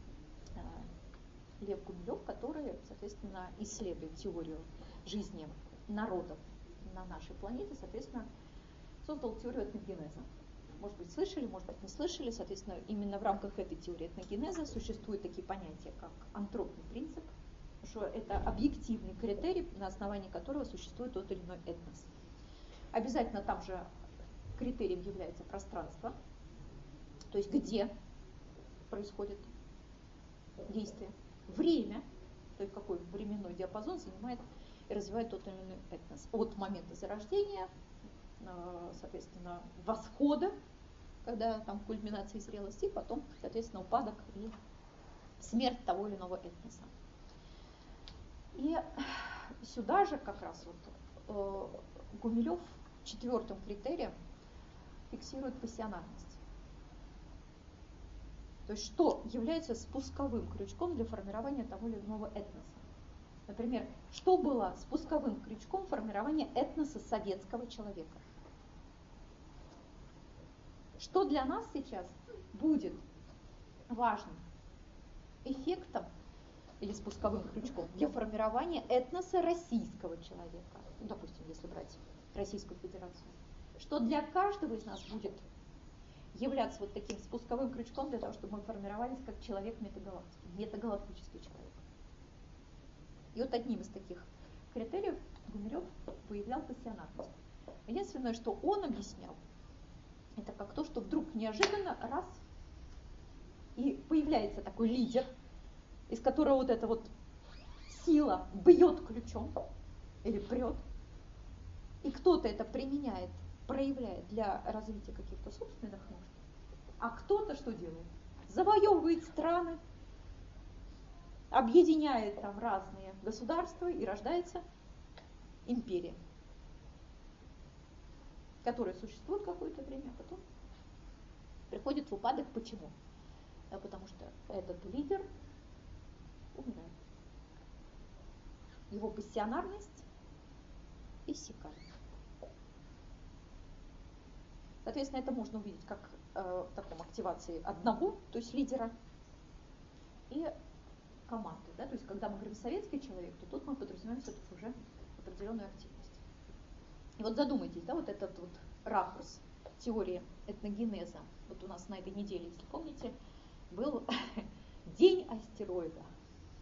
Лев Гумилев, который, соответственно, исследует теорию жизни народов на нашей планете, соответственно, создал теорию этногенеза. Может быть, слышали, может быть, не слышали. Соответственно, именно в рамках этой теории этногенеза существуют такие понятия, как антропный принцип, что это объективный критерий, на основании которого существует тот или иной этнос. Обязательно там же критерием является пространство, то есть где происходит действие, время, то есть какой временной диапазон занимает и развивает тот или иной этнос. От момента зарождения, соответственно, восхода, когда там кульминация зрелости, и потом, соответственно, упадок и смерть того или иного этноса. И сюда же как раз вот э, Гумилев четвертым критерием фиксирует пассионарность. То есть что является спусковым крючком для формирования того или иного этноса. Например, что было спусковым крючком формирования этноса советского человека? Что для нас сейчас будет важным эффектом или спусковым крючком для формирования этноса российского человека, ну, допустим, если брать Российскую Федерацию, что для каждого из нас будет являться вот таким спусковым крючком для того, чтобы мы формировались как человек метагалактики, метагалактический человек. И вот одним из таких критериев Гумилев выявлял пассионарность. Единственное, что он объяснял, это как то, что вдруг неожиданно раз и появляется такой лидер, из которого вот эта вот сила бьет ключом или прет, и кто-то это применяет, проявляет для развития каких-то собственных нужд, а кто-то что делает? Завоевывает страны, объединяет там разные государства, и рождается империя, которая существует какое-то время, а потом приходит в упадок. Почему? Да, потому что этот лидер умирает. Его пассионарность иссякает. Соответственно, это можно увидеть как э, в таком активации одного, то есть лидера, и команды. Да? То есть, когда мы говорим советский человек, то тут мы подразумеваем все-таки уже определенную активность. И вот задумайтесь, да, вот этот вот ракурс теории этногенеза. Вот у нас на этой неделе, если помните, был день астероида.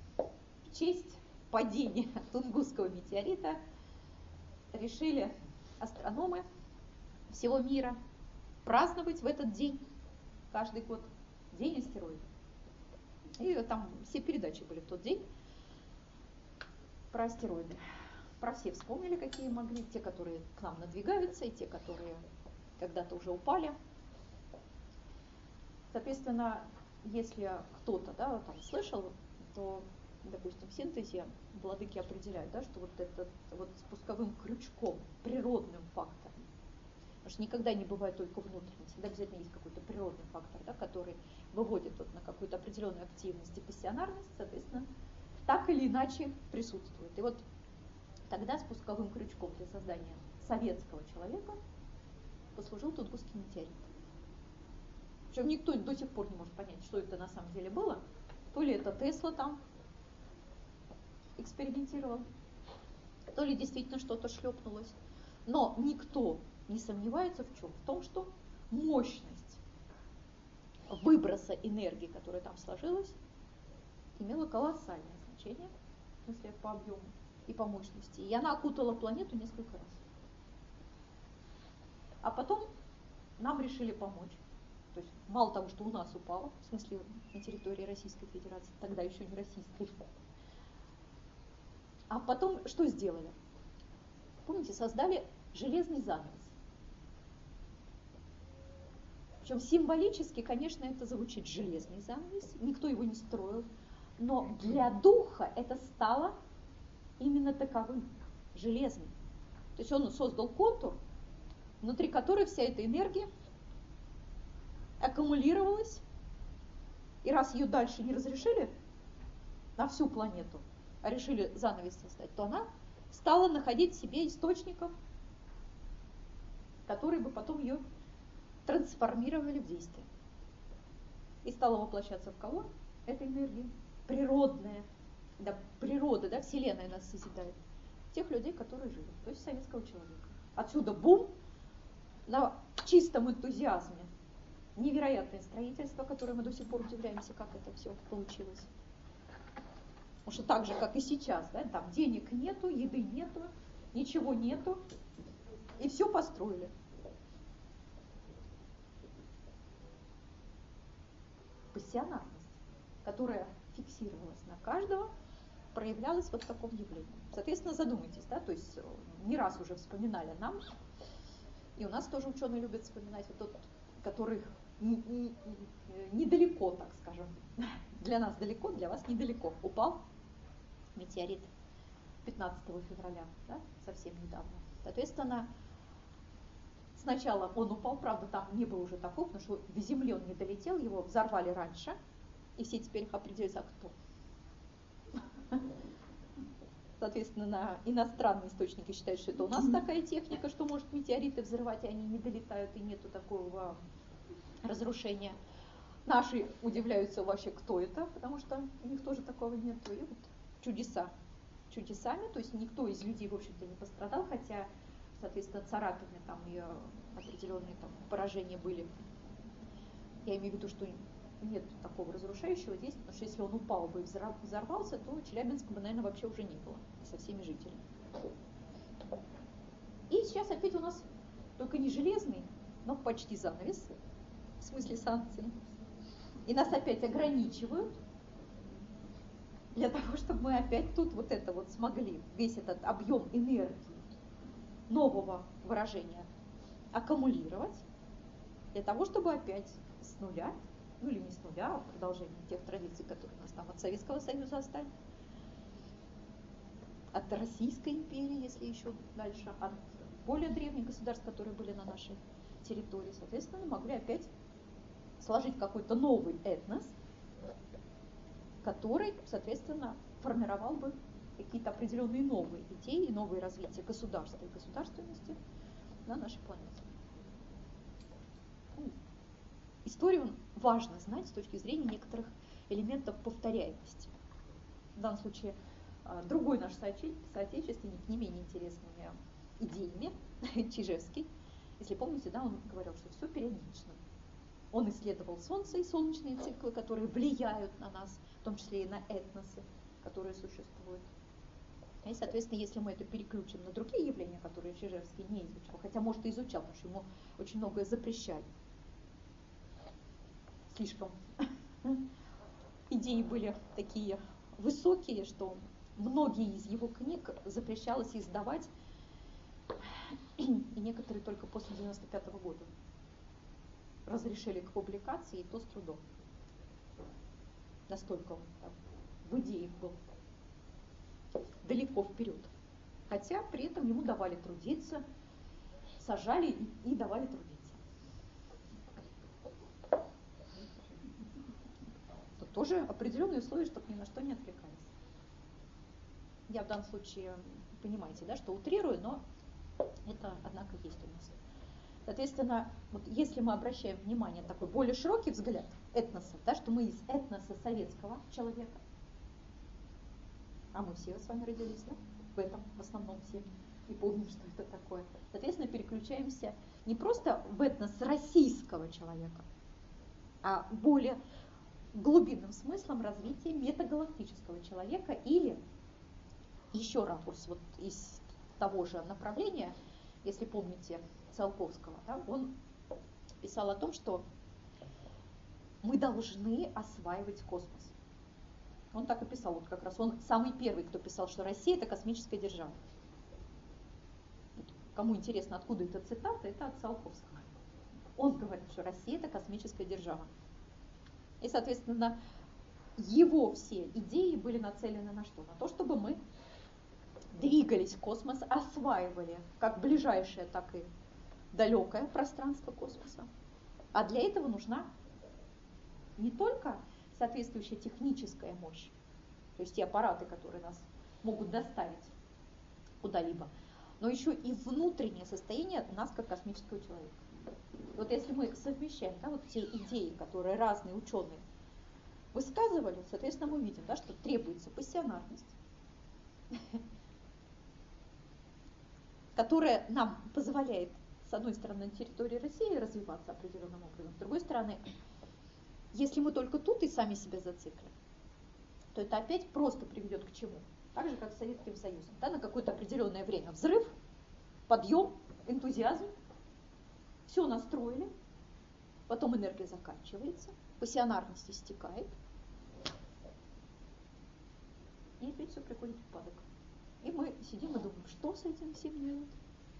В честь падения Тунгусского метеорита решили астрономы всего мира праздновать в этот день, каждый год, день астероидов. И там все передачи были в тот день про астероиды. Про все вспомнили, какие могли, те, которые к нам надвигаются, и те, которые когда-то уже упали. Соответственно, если кто-то, да, там слышал, то, допустим, в синтезе владыки определяют, да, что вот этот вот спусковым крючком, природным фактором, потому что никогда не бывает только внутренний, всегда обязательно есть какой-то природный фактор, да, который выводит вот на какую-то определенную активность и пассионарность, соответственно, так или иначе присутствует. И вот тогда спусковым крючком для создания советского человека послужил Тунгусский метеорит. Причем никто до сих пор не может понять, что это на самом деле было. То ли это Тесла там экспериментировал, то ли действительно что-то шлепнулось. Но никто не сомневается в чем? В том, что мощность выброса энергии, которая там сложилась, имела колоссальное значение, в смысле по объему и по мощности. И она окутала планету несколько раз. А потом нам решили помочь. То есть мало того, что у нас упало, в смысле на территории Российской Федерации, тогда еще не российской. А потом что сделали? Помните, создали железный занавес. Причем символически, конечно, это звучит железный занавес, никто его не строил, но для духа это стало именно таковым, железным. То есть он создал контур, внутри которой вся эта энергия аккумулировалась, и раз ее дальше не разрешили на всю планету, а решили занавес создать, то она стала находить в себе источников, которые бы потом ее трансформировали в действие. И стала воплощаться в кого? Эта энергия природная, да, природа, да, Вселенная нас созидает. Тех людей, которые живут, то есть советского человека. Отсюда бум на чистом энтузиазме. Невероятное строительство, которое мы до сих пор удивляемся, как это все получилось. Потому что так же, как и сейчас, да, там денег нету, еды нету, ничего нету, и все построили. Пассионарность, которая фиксировалась на каждого, проявлялась вот в таком явлении. Соответственно, задумайтесь, да, то есть не раз уже вспоминали нам, и у нас тоже ученые любят вспоминать вот тот, который недалеко, так скажем, для нас далеко, для вас недалеко, упал метеорит пятнадцатого февраля, да, совсем недавно. Соответственно, сначала он упал, правда, там не было уже такого, потому что до Земли он не долетел, его взорвали раньше, и все теперь их определяются, а кто. Соответственно, на иностранные источники считают, что это у нас такая техника, что может метеориты взрывать, и они не долетают, и нету такого разрушения. Наши удивляются вообще, кто это, потому что у них тоже такого нет. И вот чудеса чудесами, то есть никто из людей, в общем-то, не пострадал, хотя, соответственно, царапины там и определенные там поражения были. Я имею в виду, что нет такого разрушающего действия, потому что если он упал бы и взорвался, то Челябинска бы, наверное, вообще уже не было со всеми жителями. И сейчас опять у нас только не железный, но почти занавес, в смысле санкций. И нас опять ограничивают для того, чтобы мы опять тут вот это вот смогли, весь этот объем энергии нового выражения аккумулировать, для того, чтобы опять с нуля, ну или не с нуля, а продолжение тех традиций, которые у нас там от Советского Союза остались, от Российской империи, если еще дальше, от более древних государств, которые были на нашей территории, соответственно, могли опять сложить какой-то новый этнос, который, соответственно, формировал бы какие-то определенные новые идеи, новые развития государства и государственности на нашей планете. Историю важно знать с точки зрения некоторых элементов повторяемости. В данном случае другой наш соотечественник, не менее интересными идеями, Чижевский, если помните, да, он говорил, что все периодично. Он исследовал Солнце и солнечные циклы, которые влияют на нас, в том числе и на этносы, которые существуют. И, соответственно, если мы это переключим на другие явления, которые Чижевский не изучал, хотя, может, и изучал, потому что ему очень многое запрещали. Слишком идеи были такие высокие, что многие из его книг запрещалось издавать, и некоторые только после девяносто пятого года разрешили к публикации, и то с трудом. Настолько он там в идеях был далеко вперед. Хотя при этом ему давали трудиться, сажали и, и давали трудиться. Тут тоже определенные условия, чтобы ни на что не отвлекались. Я в данном случае, понимаете, да, что утрирую, но это, однако, есть у нас. Соответственно, вот если мы обращаем внимание на такой более широкий взгляд этноса, да, что мы из этноса советского человека, а мы все с вами родились, да, в этом в основном все, и помним, что это такое. Соответственно, переключаемся не просто в этнос российского человека, а более глубинным смыслом развития метагалактического человека, или еще ракурс вот из того же направления, если помните Циолковского, да, он писал о том, что мы должны осваивать космос. Он так и писал, вот как раз он самый первый, кто писал, что Россия – это космическая держава. Кому интересно, откуда эта цитата, это от Циолковского. Он говорит, что Россия – это космическая держава. И, соответственно, его все идеи были нацелены на что? На то, чтобы мы двигались в космос, осваивали как ближайшее, так и далекое пространство космоса. А для этого нужна не только соответствующая техническая мощь, то есть те аппараты, которые нас могут доставить куда-либо, но еще и внутреннее состояние нас как космического человека. Вот если мы совмещаем, да, вот те идеи, которые разные ученые высказывали, соответственно, мы видим, да, что требуется пассионарность, которая нам позволяет, с одной стороны, на территории России развиваться определенным образом, с другой стороны, если мы только тут и сами себя зациклим, то это опять просто приведет к чему? Так же, как с Советским Союзом. Да, на какое-то определенное время взрыв, подъем, энтузиазм, все настроили, потом энергия заканчивается, пассионарность истекает, и опять все приходит в упадок. И мы сидим и думаем, что с этим всем делать?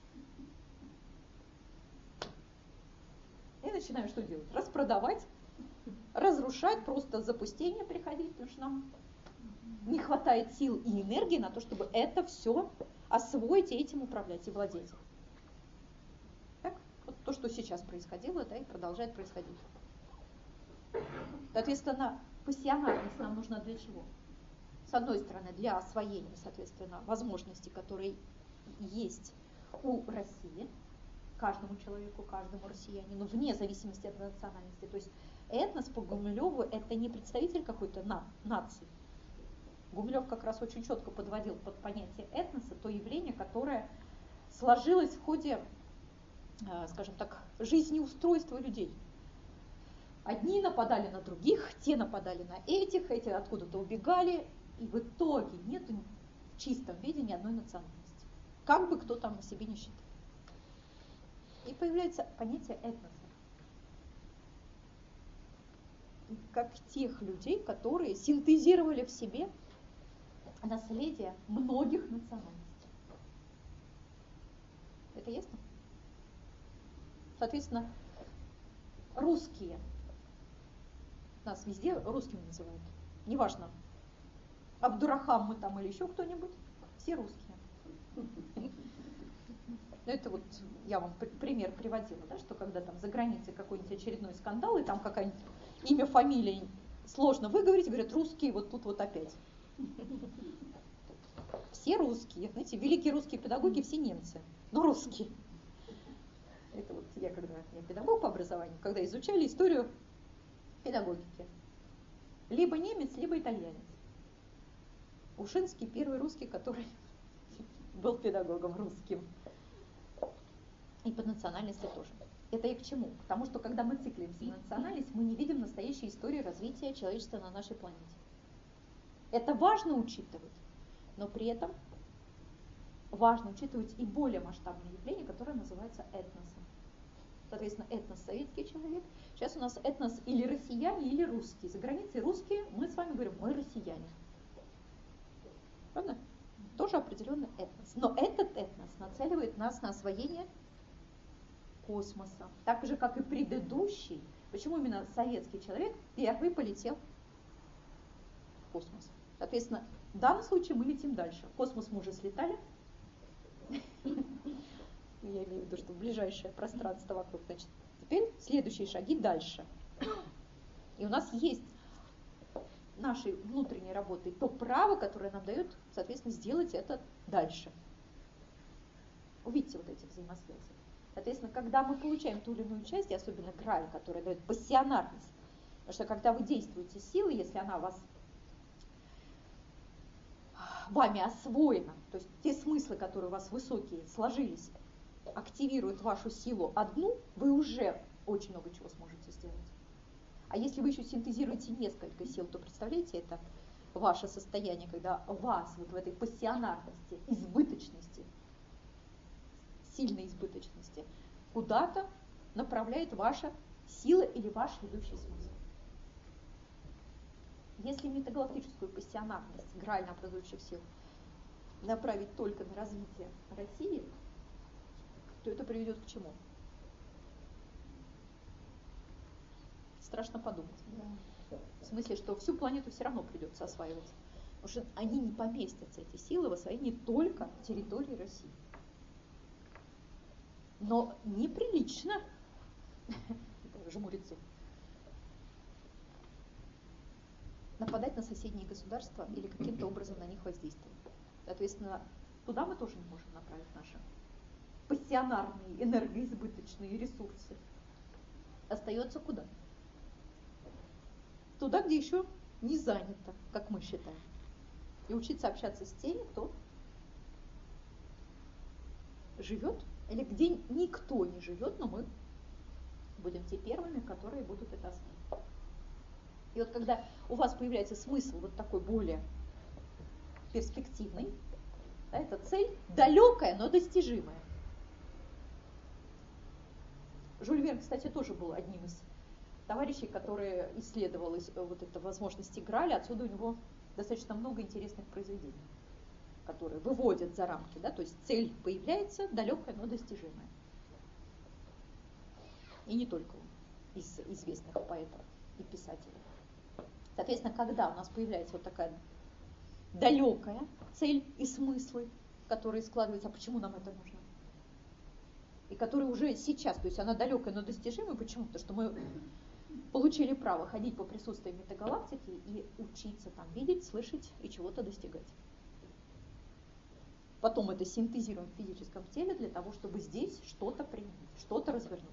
И начинаем что делать? Распродавать, разрушать, просто запустение приходить, потому что нам не хватает сил и энергии на то, чтобы это все освоить и этим управлять и владеть. Так? Вот то, что сейчас происходило, да, и продолжает происходить. Соответственно, пассионарность нам нужна для чего? С одной стороны, для освоения, соответственно, возможностей, которые есть у России, каждому человеку, каждому россиянину, вне зависимости от национальности. То есть этнос по Гумилеву – это не представитель какой-то на, нации. Гумилев как раз очень четко подводил под понятие этноса то явление, которое сложилось в ходе, скажем так, жизнеустройства людей. Одни нападали на других, те нападали на этих, эти откуда-то убегали, и в итоге нет в чистом виде ни одной национальности. Как бы кто там о себе не считал. И появляется понятие этноса. Как тех людей, которые синтезировали в себе наследие многих национальностей. Это ясно? Соответственно, русские, нас везде русскими называют, неважно, Абдурахам мы там или еще кто-нибудь, все русские. Это вот я вам пример приводила, да, что когда там за границей какой-нибудь очередной скандал, и там какая-нибудь имя, фамилия сложно выговорить, говорят, русские вот тут вот опять. Все русские, знаете, великие русские педагоги, все немцы, но русские. Это вот я, когда я педагог по образованию, когда изучали историю педагогики. Либо немец, либо итальянец. Ушинский первый русский, который был педагогом русским. И по национальности тоже. Это и к чему? Потому что когда мы циклимся на национальность, мы не видим настоящей истории развития человечества на нашей планете. Это важно учитывать, но при этом важно учитывать и более масштабное явление, которое называется этносом. Соответственно, этнос советский человек. Сейчас у нас этнос или россияне, или русские. За границей русские, мы с вами говорим, мы россияне. Правда? Тоже определенный этнос. Но этот этнос нацеливает нас на освоение космоса. Так же, как и предыдущий. Почему именно советский человек первый полетел в космос? Соответственно, в данном случае мы летим дальше. В космос мы уже слетали. Я имею в виду, что в ближайшее пространство вокруг. Значит, теперь следующие шаги дальше. И у нас есть нашей внутренней работой то право, которое нам дает, соответственно, сделать это дальше. Увидите вот эти взаимосвязи. Соответственно, когда мы получаем ту или иную часть, и особенно граль, которая дает пассионарность, потому что когда вы действуете силой, если она у вас вами освоена, то есть те смыслы, которые у вас высокие, сложились, активируют вашу силу одну, вы уже очень много чего сможете сделать. А если вы еще синтезируете несколько сил, то представляете, это ваше состояние, когда вас вот в этой пассионарности, избыточности, сильной избыточности, куда-то направляет ваша сила или ваш ведущий смысл. Если метагалактическую пассионарность грально образующих сил направить только на развитие России, то это приведет к чему? Страшно подумать. Да. В смысле, что всю планету все равно придется осваивать. Потому что они не поместятся, эти силы, в освоении только территории России. Но неприлично, жмурится, нападать на соседние государства или каким-то образом на них воздействовать. Соответственно, туда мы тоже не можем направить наши пассионарные, энергоизбыточные ресурсы. Остается куда? Туда, где еще не занято, как мы считаем. И учиться общаться с теми, кто живет, или где никто не живет, но мы будем те первыми, которые будут это осваивать. И вот когда у вас появляется смысл вот такой более перспективный, да, это цель далекая, но достижимая. Жюль Верн, кстати, тоже был одним из товарищей, который исследовал вот это возможности Граля. Отсюда у него достаточно много интересных произведений, которые выводят за рамки, да, то есть цель появляется далекая, но достижимая. И не только он, из известных поэтов и писателей. Соответственно, когда у нас появляется вот такая далекая цель и смыслы, которые складываются, а почему нам это нужно? И которые уже сейчас, то есть она далекая, но достижимая, почему? Потому что мы получили право ходить по присутствию метагалактики и учиться там видеть, слышать и чего-то достигать. Потом это синтезируем в физическом теле для того, чтобы здесь что-то принять, что-то развернуть.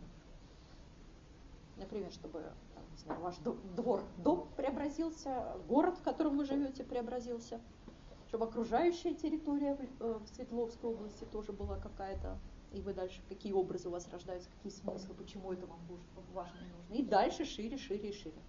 Например, чтобы там, не знаю, ваш двор, дом преобразился, город, в котором вы живете, преобразился, чтобы окружающая территория в Свердловской области тоже была какая-то, и вы дальше, какие образы у вас рождаются, какие смыслы, почему это вам важно и нужно. И дальше шире, шире и шире.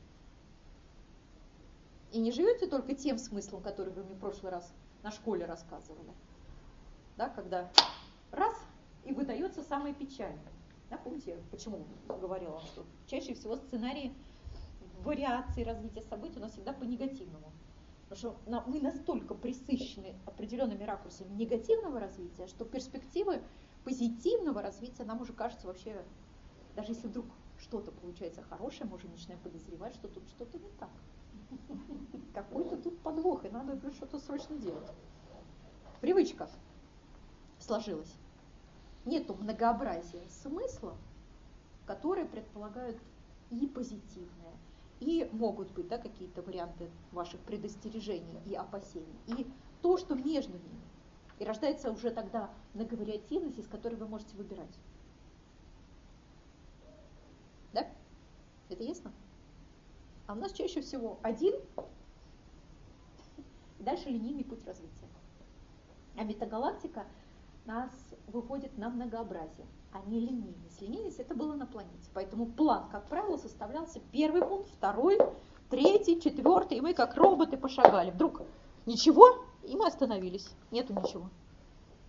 И не живете только тем смыслом, который вы мне в прошлый раз на школе рассказывали, да, когда раз, и выдается самое печальное. Да, помните, почему я говорила, что чаще всего сценарии вариации развития событий у нас всегда по негативному. Потому что мы настолько пресыщены определенными ракурсами негативного развития, что перспективы позитивного развития нам уже кажется вообще, даже если вдруг что-то получается хорошее, мы уже начинаем подозревать, что тут что-то не так. Какой-то тут подвох, и надо что-то срочно делать. Привычка сложилась. Нету многообразия смыслов, которые предполагают и позитивное, и могут быть, да, какие-то варианты ваших предостережений и опасений, и то, что между ними. И рождается уже тогда многовариативность, из которой вы можете выбирать. Да? Это ясно? А у нас чаще всего один, и дальше линейный путь развития. А метагалактика нас выводит на многообразие, а не линейность. Линейность это было на планете. Поэтому план, как правило, составлялся первый пункт, второй, третий, четвертый, и мы как роботы пошагали. Вдруг ничего, и мы остановились. Нету ничего.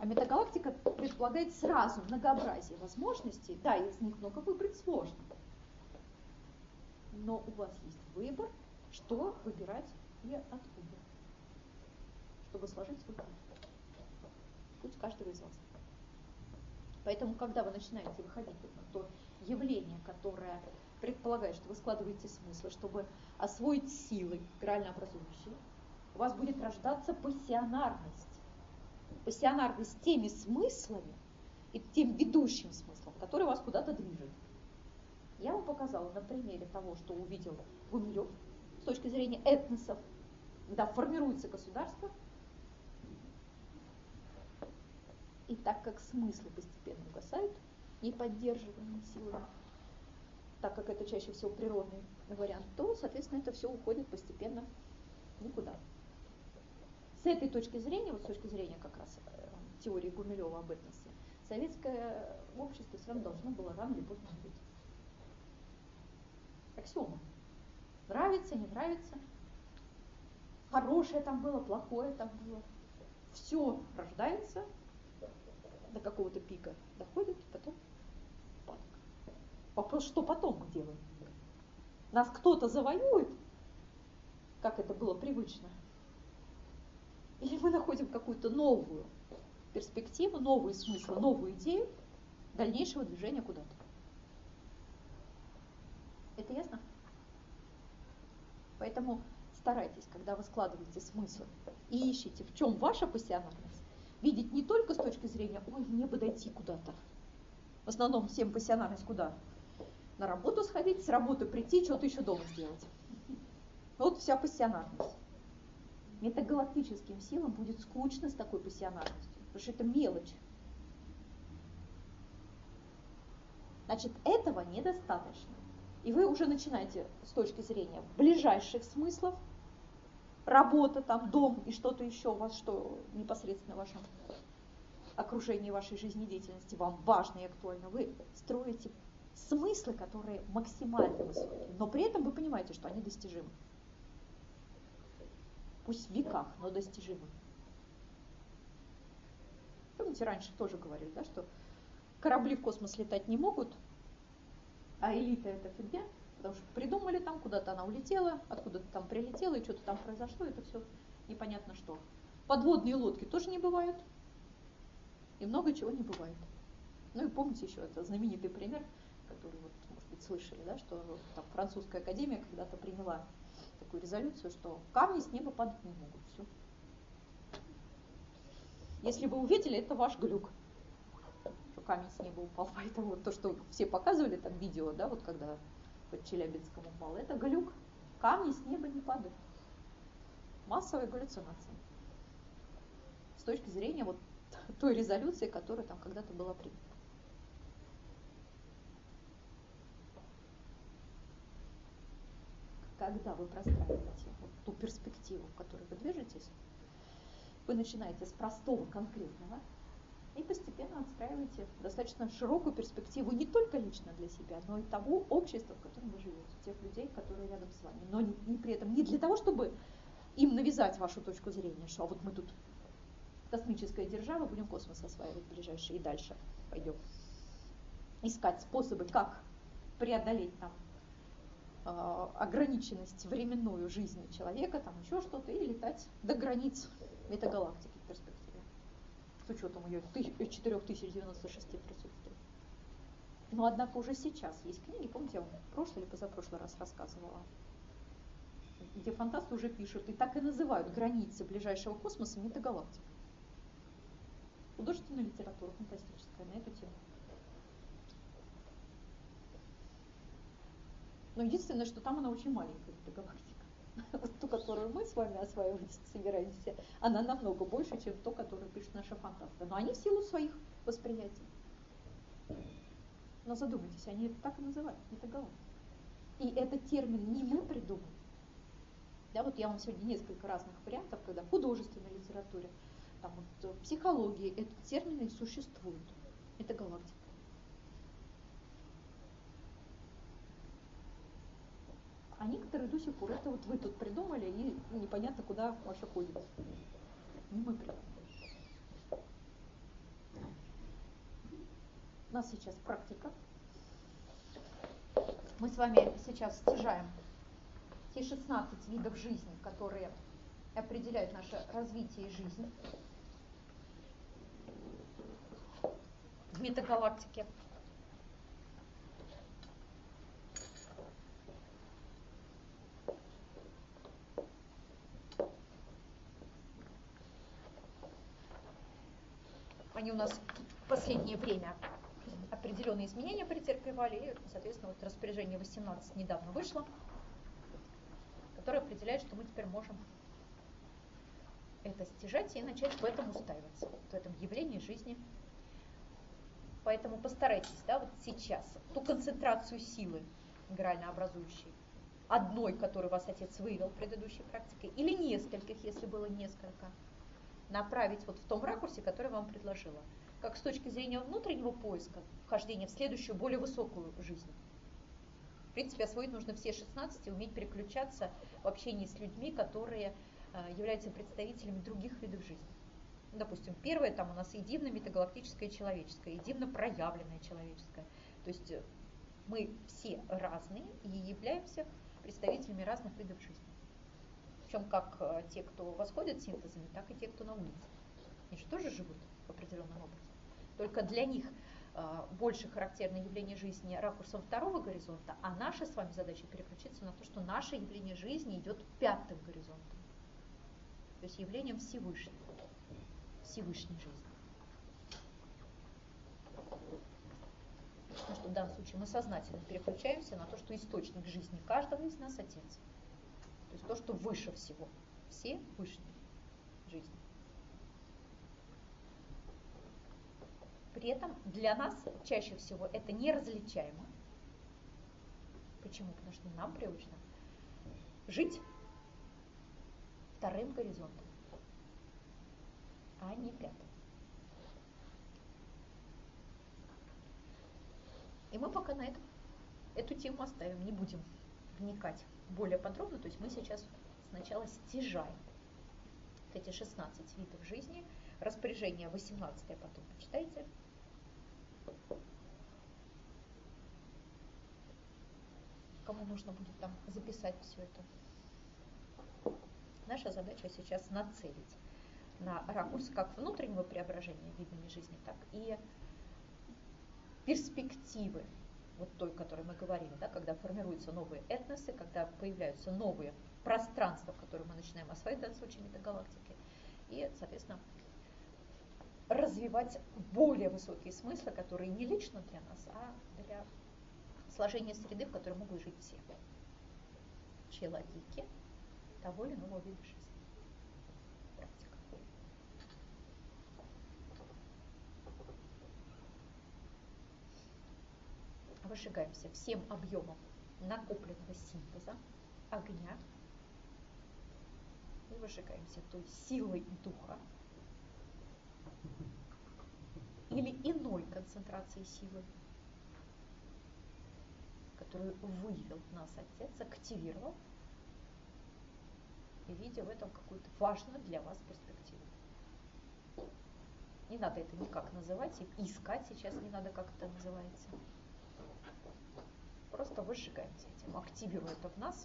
А метагалактика предполагает сразу многообразие возможностей. Да, из них много выбрать сложно. Но у вас есть выбор, что выбирать и откуда, чтобы сложить свой путь. Путь каждого из вас. Поэтому, когда вы начинаете выходить вот на то явление, которое предполагает, что вы складываете смыслы, чтобы освоить силы грально образующие, у вас будет рождаться пассионарность. Пассионарность теми смыслами и тем ведущим смыслом, который вас куда-то движет. Я вам показала на примере того, что увидел Гумилев с точки зрения этносов, когда формируется государство, и так как смыслы постепенно угасают, не поддерживаемые силами, так как это чаще всего природный вариант, то, соответственно, это все уходит постепенно никуда. С этой точки зрения, вот с точки зрения как раз э, теории Гумилева об этносе, советское общество все равно должно было рано или поздно быть. Аксиома. Нравится, не нравится, хорошее там было, плохое там было. Все рождается, до какого-то пика доходит, потом падает. Вопрос, что потом мы делаем? Нас кто-то завоюет, как это было привычно, или мы находим какую-то новую перспективу, новые смыслы, новую идею дальнейшего движения куда-то. Это ясно? Поэтому старайтесь, когда вы складываете смысл и ищете, в чем ваша пассионарность, видеть не только с точки зрения, ой, мне бы дойти куда-то. В основном всем пассионарность куда? На работу сходить, с работы прийти, что-то еще дома сделать. Вот вся пассионарность. Метагалактическим силам будет скучно с такой пассионарностью, потому что это мелочь. Значит, этого недостаточно. И вы уже начинаете с точки зрения ближайших смыслов, работа, там, дом и что-то еще у вас, что непосредственно в вашем окружении, вашей жизнедеятельности вам важно и актуально. Вы строите смыслы, которые максимально высокие, но при этом вы понимаете, что они достижимы. Пусть в веках, но достижимы. Помните, раньше тоже говорили, да, что корабли в космос летать не могут, а элита это фигня, потому что придумали там, куда-то она улетела, откуда-то там прилетела, и что-то там произошло, это все непонятно что. Подводные лодки тоже не бывают, и много чего не бывает. Ну и помните еще, это знаменитый пример, который, вот, может быть, слышали, да, что там французская академия когда-то приняла такую резолюцию, что камни с неба падать не могут. Все. Если вы увидели, это ваш глюк, что камень с неба упал. Поэтому вот то, что все показывали там видео, да, вот когда под Челябинском упал, это глюк. Камни с неба не падают. Массовая галлюцинация. С точки зрения вот той резолюции, которая там когда-то была принята. Когда вы простраиваете вот ту перспективу, в которой вы движетесь, вы начинаете с простого, конкретного и постепенно отстраиваете достаточно широкую перспективу не только лично для себя, но и того общества, в котором вы живете, тех людей, которые рядом с вами. Но не, не при этом не для того, чтобы им навязать вашу точку зрения, что а вот мы тут космическая держава, будем космос осваивать ближайшие и дальше пойдем. Искать способы, как преодолеть там ограниченность временную жизни человека, там еще что-то, и летать до границ метагалактики в перспективе, с учетом ее четыре тысячи девяносто шесть присутствий. Но однако уже сейчас есть книги, помните, я вам в прошлый или позапрошлый раз рассказывала, где фантасты уже пишут и так и называют границы ближайшего космоса метагалактикой. Художественная литература фантастическая на эту тему. Но единственное, что там она очень маленькая, эта галактика. Вот ту, которую мы с вами осваивать собираемся, она намного больше, чем то, которую пишут наши фантасты. Но они в силу своих восприятий. Но задумайтесь, они это так и называют, это галактика. И этот термин не мы придумали. Да, вот я вам сегодня несколько разных вариантов, когда в художественной литературе, там, вот, в психологии этот термин и существует. Это галактика. А некоторые до сих пор, это вот вы тут придумали, и непонятно, куда вообще ходит. Не мы придумали. У нас сейчас практика. Мы с вами сейчас стяжаем те шестнадцать видов жизни, которые определяют наше развитие и жизнь в метагалактике. Они у нас в последнее время определенные изменения претерпевали, и, соответственно, вот распоряжение восемнадцать недавно вышло, которое определяет, что мы теперь можем это стяжать и начать в этом устаиваться, в этом явлении жизни. Поэтому постарайтесь, да, вот сейчас ту концентрацию силы игрально образующей, одной, которую вас отец вывел предыдущей практикой, или нескольких, если было несколько, направить вот в том ракурсе, который вам предложила. Как с точки зрения внутреннего поиска, вхождения в следующую, более высокую жизнь. В принципе, освоить нужно все шестнадцать и уметь переключаться в общении с людьми, которые э, являются представителями других видов жизни. Допустим, первое там у нас едино метагалактическое и человеческое, едино проявленное человеческое. То есть мы все разные и являемся представителями разных видов жизни. Причем как э, те, кто восходит синтезами, так и те, кто на улице. Они же тоже живут в определенном образе. Только для них э, больше характерно явление жизни ракурсом второго горизонта, а наша с вами задача переключиться на то, что наше явление жизни идет пятым горизонтом. То есть явлением Всевышнего, Всевышней жизни. Потому что в данном случае мы сознательно переключаемся на то, что источник жизни каждого из нас Отец. То есть то, что выше всего, все высшие жизни. При этом для нас чаще всего это неразличаемо. Почему? Потому что нам привычно жить вторым горизонтом, а не пятым. И мы пока на этом эту тему оставим, не будем вникать более подробно. То есть мы сейчас сначала стяжаем вот эти шестнадцать видов жизни. Распоряжение восемнадцатое потом почитайте. Кому нужно будет там записать все это. Наша задача сейчас нацелить на ракурс как внутреннего преображения видами жизни, так и перспективы, вот той, о которой мы говорили, да, когда формируются новые этносы, когда появляются новые пространства, которые мы начинаем осваивать, в данном случае метагалактики, и, соответственно, развивать более высокие смыслы, которые не лично для нас, а для сложения среды, в которой могут жить все человеки того или иного вида жизни. Практика. Выжигаемся всем объемом накопленного синтеза огня и выжигаемся той силой духа или иной концентрацией силы, которую вывел нас Отец, активировал, и видя в этом какую-то важную для вас перспективу. Не надо это никак называть, и искать сейчас не надо, как это называется. Просто выжигаемся этим, активируя это в нас.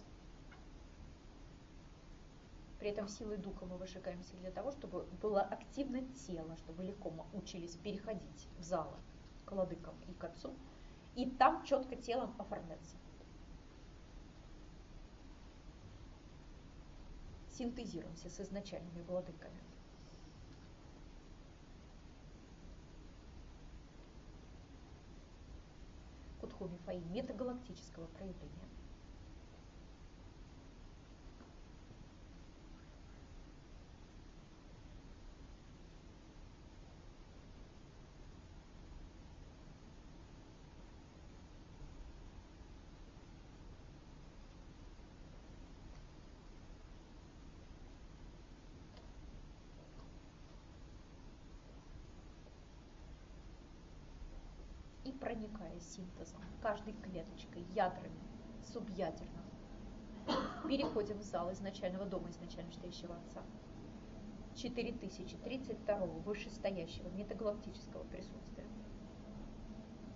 При этом силой духа мы выжигаемся для того, чтобы было активно тело, чтобы легко мы учились переходить в залы к владыкам и к Отцу, и там четко телом оформляться. Синтезируемся с изначальными владыками. Кутху-Мифаи метагалактического проявления. И проникая синтезом, каждой клеточкой, ядрами, субъядерно, переходим в зал изначального дома изначально стоящего Отца. четыре тысячи тридцать второго вышестоящего метагалактического присутствия.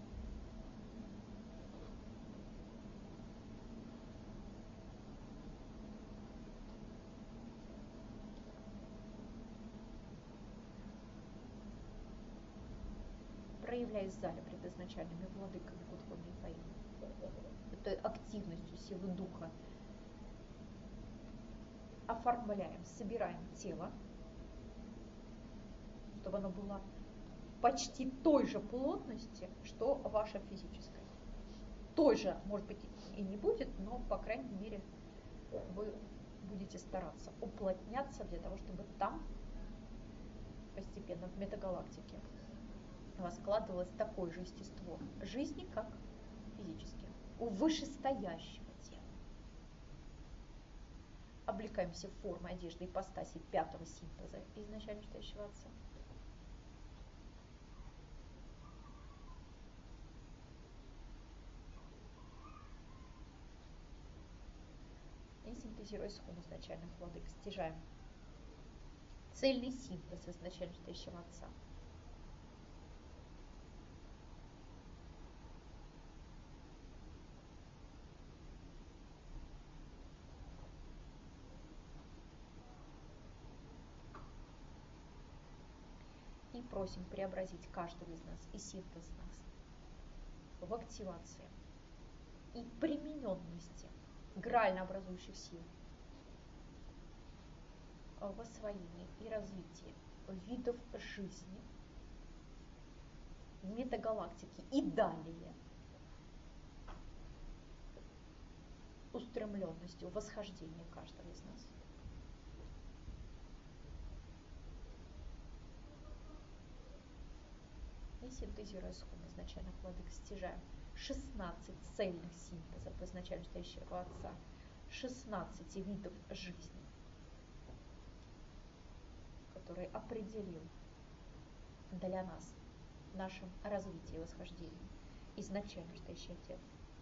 проявляясь в зале пред изначальными владыками Гудхо Михаила, этой активностью силы духа, оформляем, собираем тело, чтобы оно было почти той же плотности, что ваше физическое. Той же, может быть, и не будет, но, по крайней мере, вы будете стараться уплотняться для того, чтобы там постепенно в метагалактике у вас складывалось такое же естество жизни, как физически, у вышестоящего тела. Облекаемся в формы одежды ипостаси пятого синтеза изначально стоящего Отца. И синтезируя схему изначальных владык, стяжаем цельный синтез изначально стоящего Отца. И просим преобразить каждого из нас и синтез нас в активации и примененности грально образующих сил, в освоении и развитии видов жизни, метагалактики и далее, устремленностью восхождения каждого из нас. И синтезируя схему изначальных владык, стяжаем шестнадцать цельных синтезов изначально стоящего Отца, шестнадцать видов жизни, который определил для нас в нашем развитии и восхождении изначально стоящий Отец.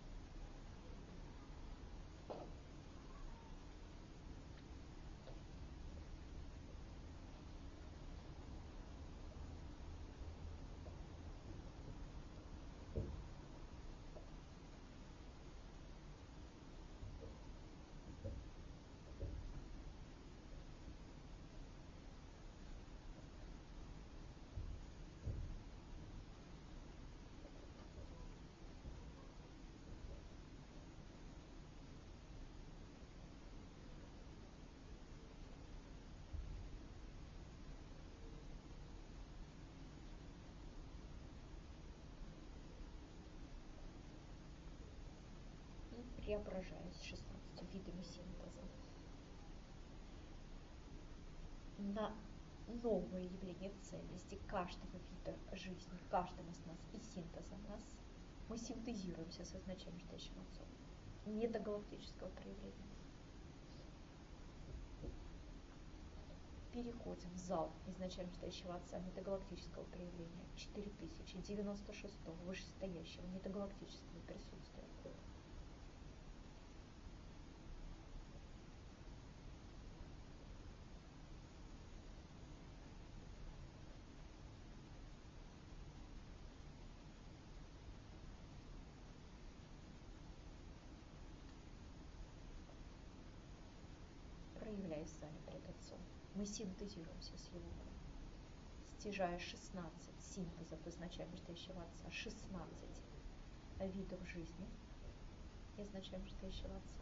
Преображаясь шестнадцатью видами синтеза на новое явление цельности каждого вида жизни, каждого из нас и синтеза нас, мы синтезируемся с изначально стоящим Отцом метагалактического проявления. Переходим в зал изначально стоящего Отца метагалактического проявления четыре тысячи девяносто шестого вышестоящего метагалактического присутствия. Проявляясь в зале пред Отцом, мы синтезируемся с Его волей, стяжая шестнадцать синтезов изначально стоящего Отца, шестнадцать видов жизни изначально стоящего Отца.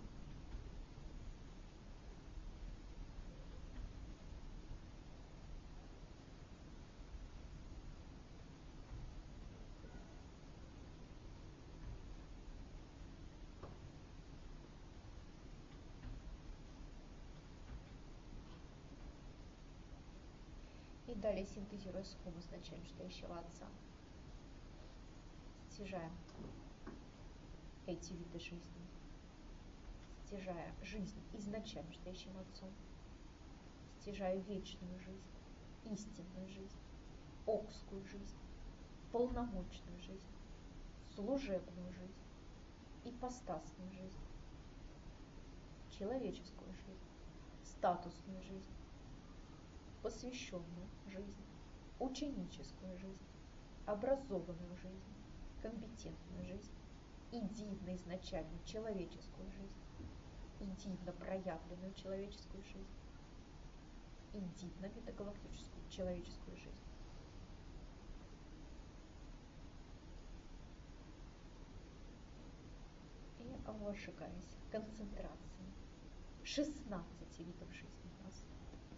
И далее, синтезируя схему изначально стоящего Отца, стяжаем эти виды жизни, стяжая жизнь изначально стоящим Отцом, стяжая вечную жизнь, истинную жизнь, окскую жизнь, полномочную жизнь, служебную жизнь, ипостасную жизнь, человеческую жизнь, статусную жизнь, посвященную жизнь, ученическую жизнь, образованную жизнь, компетентную жизнь, и дивно изначально человеческую жизнь, и дивно проявленную человеческую жизнь, и дивно метагалактическую человеческую жизнь. Вожигаясь концентрацией шестнадцати видов жизни у нас.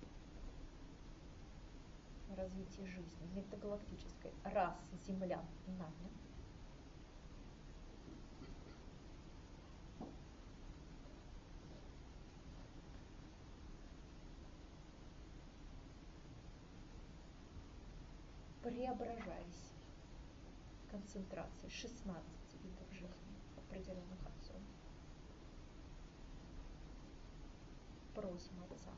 Развитие жизни метагалактической расы землян нами. Преображаясь концентрацией шестнадцати видов жизни определенных отцов. Просим Отца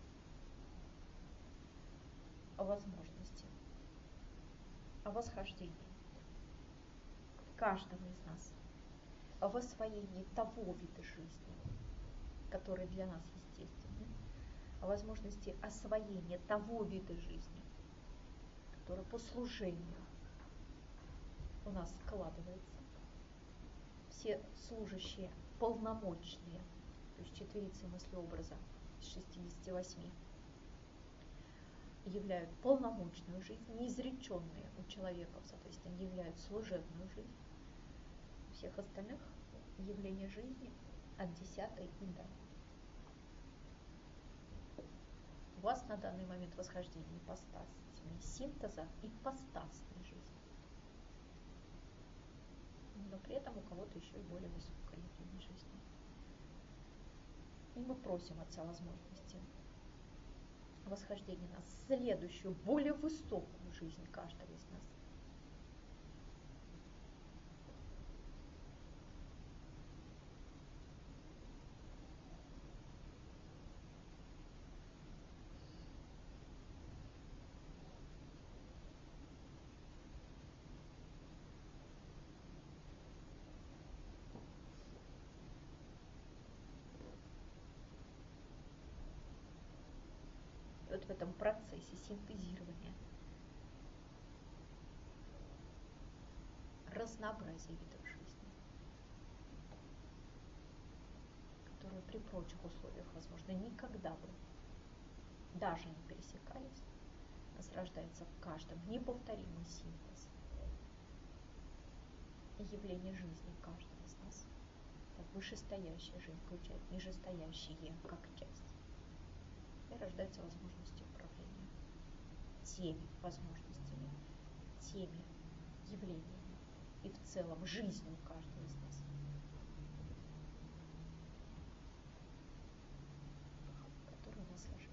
о возможности, о восхождении каждого из нас, о освоении того вида жизни, который для нас естественный, о возможности освоения того вида жизни, который по служению у нас складывается. Все служащие полномочные, то есть четверицы мыслеобраза из шестидесяти восьми, являют полномочную жизнь, неизреченные у человека, соответственно, являют служебную жизнь. У всех остальных явления жизни от десятой и далее. У вас на данный момент восхождение ипостасями синтеза ипостасной жизни. Но при этом у кого-то еще и более высокое явление жизни. И мы просим Отца возможности восхождения на следующую, более высокую жизнь каждого из нас. Вот в этом процессе синтезирования разнообразия видов жизни, которые при прочих условиях, возможно, никогда бы даже не пересекались, нас рождается в каждом неповторимый синтез явления жизни каждого из нас. Так вышестоящая жизнь включает нижестоящие как часть. И рождается возможность управления теми возможностями, теми явлениями и в целом жизнью каждого из нас, которые у нас сложны.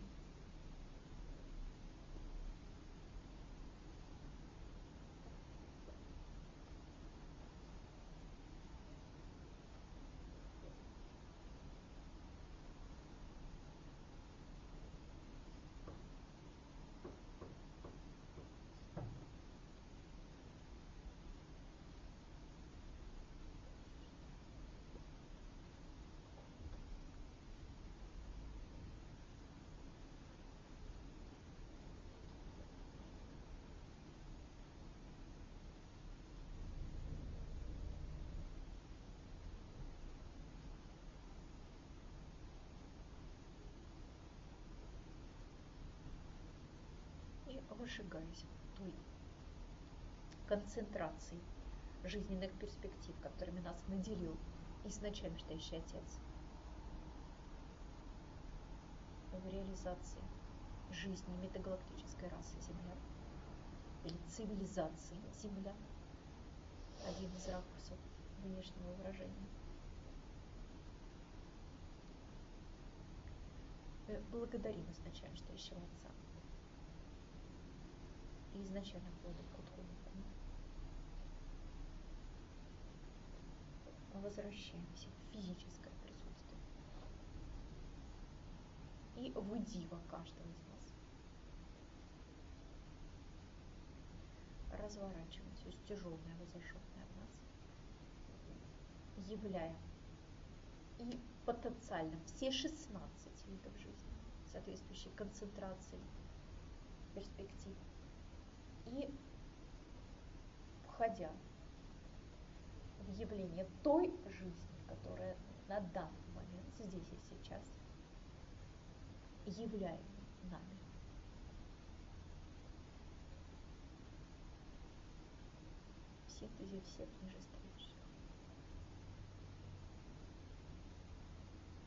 И выжигаясь той концентрацией жизненных перспектив, которыми нас наделил изначально стоящий Отец, в реализации жизни метагалактической расы Земля или цивилизации Земля, один из ракурсов внешнего выражения. Мы благодарим изначально стоящего Отца и изначально входим к Кутхунику. Мы возвращаемся в физическое присутствие и в дива каждого из нас. Разворачиваем все тяжелое, возошедшее от нас, являя и потенциально все шестнадцать видов жизни, соответствующие концентрации перспектив, и входя в явление той жизни, которая на данный момент, здесь и сейчас, являема нами. В синтезе всех нижестоящих.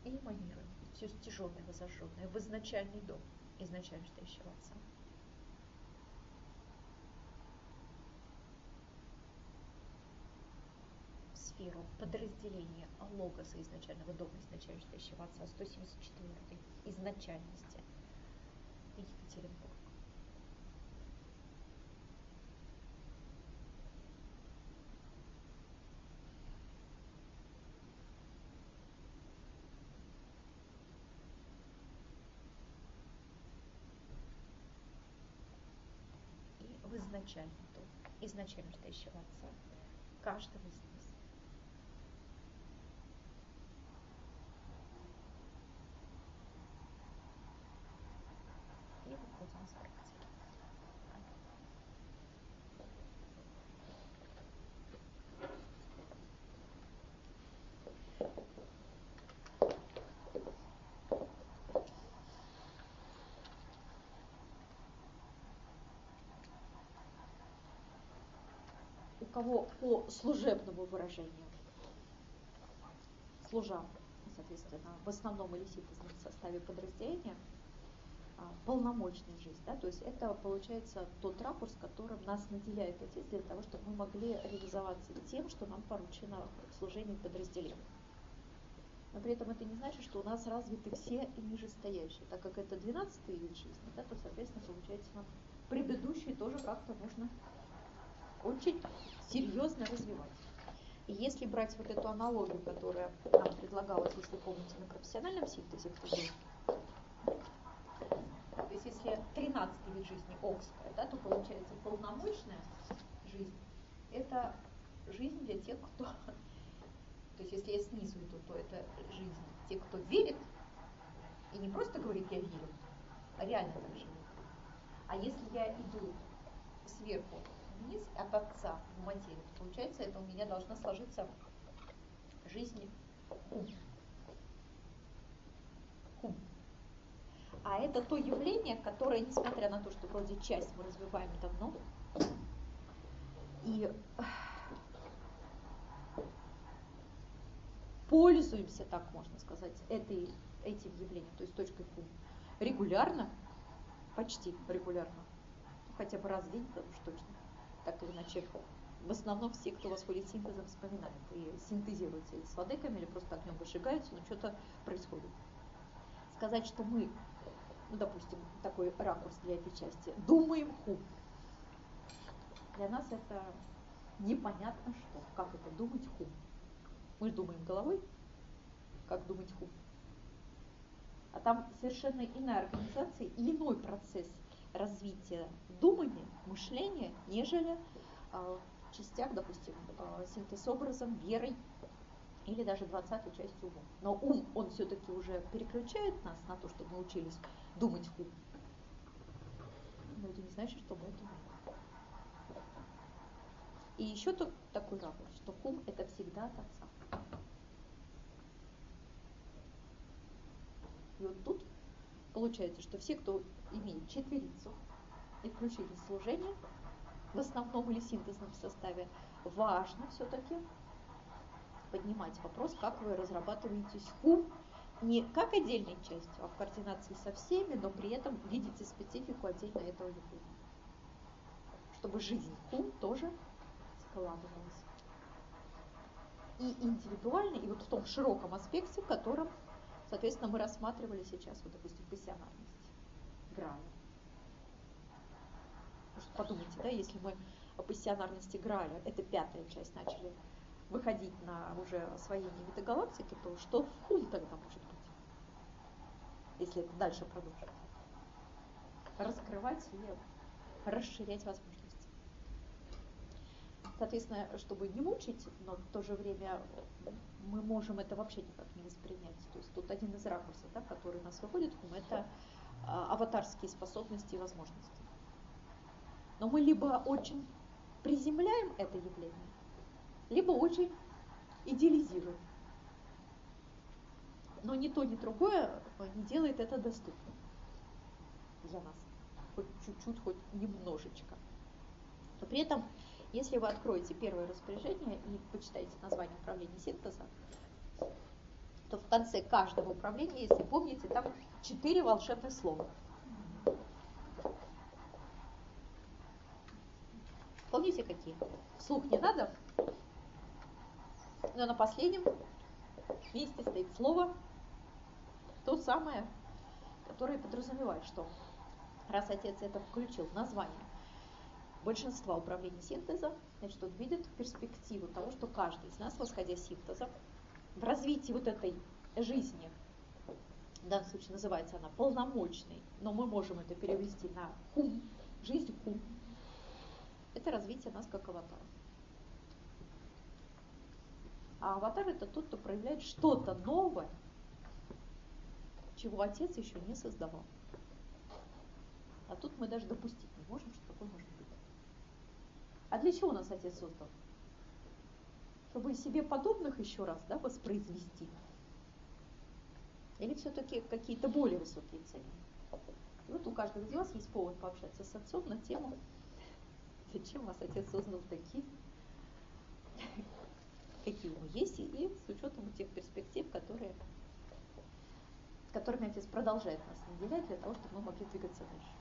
и эманируем все стяженное, возожженное в изначальный дом, изначально ждущего Отца. В сферу подразделения логоса изначального дома, изначально ждущего Отца, сто семьдесят четвёртый, изначальности Екатеринбург. В изначальный дом, изначально ждущего Отца, каждого из нас. И выходим из практики. У кого по служебному выражению, служа, соответственно, в основном или синтезном составе подразделения, полномочная жизнь, да, то есть это получается тот ракурс, которым нас наделяет Отец для того, чтобы мы могли реализоваться тем, что нам поручено в служении в подразделении. Но при этом это не значит, что у нас развиты все и нижестоящие, так как это двенадцатый вид жизни, да, то, соответственно, получается, нам предыдущие тоже как-то нужно очень серьезно развивать. И если брать вот эту аналогию, которая нам предлагалась, если помните, на профессиональном синтезе, кто был, то есть если тринадцатый вид жизни Окская, да, то получается полномочная жизнь – это жизнь для тех, кто… То есть если я снизу иду, то это жизнь тех, кто верит, и не просто говорит «я верю», а реально так живет. А если я иду сверху вниз, от Отца в материю, то получается, это у меня должна сложиться жизнь хум. Хум. А это то явление, которое, несмотря на то, что вроде часть мы развиваем давно, и пользуемся, так можно сказать, этой, этим явлением, то есть точкой хум, регулярно, почти регулярно, хотя бы раз в день, потому что точно, так или иначе, в основном все, кто восходит синтезом, вспоминают и синтезируются или с владыками, или просто огнем выжигаются, но что-то происходит. Сказать, что мы, ну, допустим, такой ракурс для этой части, думаем хум. Для нас это непонятно что. Как это думать хум? Мы думаем головой, как думать хум. А там совершенно иная организация и иной процесс развития думания, мышления, нежели э, в частях, допустим, э, синтез образом, верой или даже двадцатой частью ума. Но ум, он все-таки уже переключает нас на то, чтобы мы учились думать хум. Но это не значит, что мы это умеем. И еще тут такой ракурс, что хум – это всегда от Отца. И вот тут получается, что все, кто имеет четверицу и включили служение, в основном или синтезном составе, важно все-таки поднимать вопрос, как вы разрабатываетесь хум, не как отдельной частью, а в координации со всеми, но при этом видите специфику отдельно этого явления. Чтобы жизнь хум тоже складывалась. И индивидуально, и вот в том широком аспекте, в котором, соответственно, мы рассматривали сейчас, вот, допустим, пассионарность Граля. Потому что подумайте, да, если мы о пассионарности Граля, это пятая часть, начали выходить на уже освоение вида галактики, то что в хум тогда может быть, если это дальше продолжить? Раскрывать и расширять возможности. Соответственно, чтобы не мучить, но в то же время мы можем это вообще никак не воспринять. То есть тут один из ракурсов, да, который у нас выходит, это аватарские способности и возможности. Но мы либо очень приземляем это явление, либо очень идеализируем. Но ни то, ни другое не делает это доступным для нас. Хоть чуть-чуть, хоть немножечко. Но при этом, если вы откроете первое распоряжение и почитаете название управления синтеза, то в конце каждого управления, если помните, там четыре волшебных слова. Помните какие? Вслух не надо, но на последнем месте стоит слово, то самое, которое подразумевает, что раз отец это включил в название большинства управлений синтеза, значит, он видит перспективу того, что каждый из нас, восходя синтеза, в развитии вот этой жизни, в данном случае называется она полномочной, но мы можем это перевести на хум, жизнь хум, это развитие нас как аватара. А аватар это тот, кто проявляет что-то новое, чего отец еще не создавал. А тут мы даже допустить не можем, что такое может быть. А для чего нас отец создал? Чтобы себе подобных еще раз, да, воспроизвести? Или все-таки какие-то более высокие цели? И вот у каждого из вас есть повод пообщаться с отцом на тему, зачем вас отец создал такие, какие мы есть, и с учетом тех перспектив, которые, которыми отец продолжает нас наделять для того, чтобы мы могли двигаться дальше.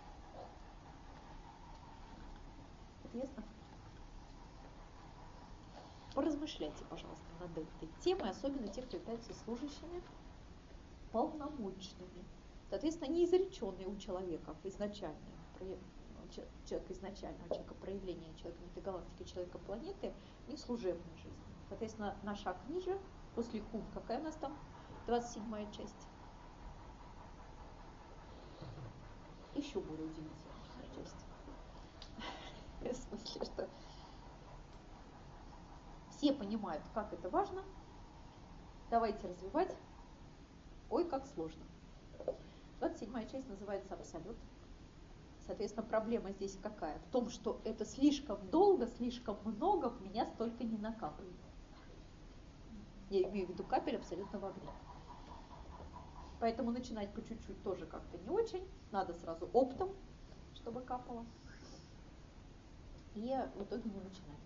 Это ясно? Поразмышляйте, пожалуйста, над этой темой, особенно те, кто являются служащими полномочными. Соответственно, не изреченные у человека изначально, человека изначального, человека проявления, человека метагалактики, человека планеты, не служебной жизни. Соответственно, на шаг ниже, после хум, какая у нас там двадцать седьмая часть? Еще более удивительная часть. В смысле, что все понимают, как это важно, давайте развивать, ой, как сложно. двадцать седьмая часть называется абсолют. Соответственно, проблема здесь какая? В том, что это слишком долго, слишком много, в меня столько не накапливает. Я имею в виду капель абсолютно в огне. Поэтому начинать по чуть-чуть тоже как-то не очень. Надо сразу оптом, чтобы капало. И в итоге не начинаем.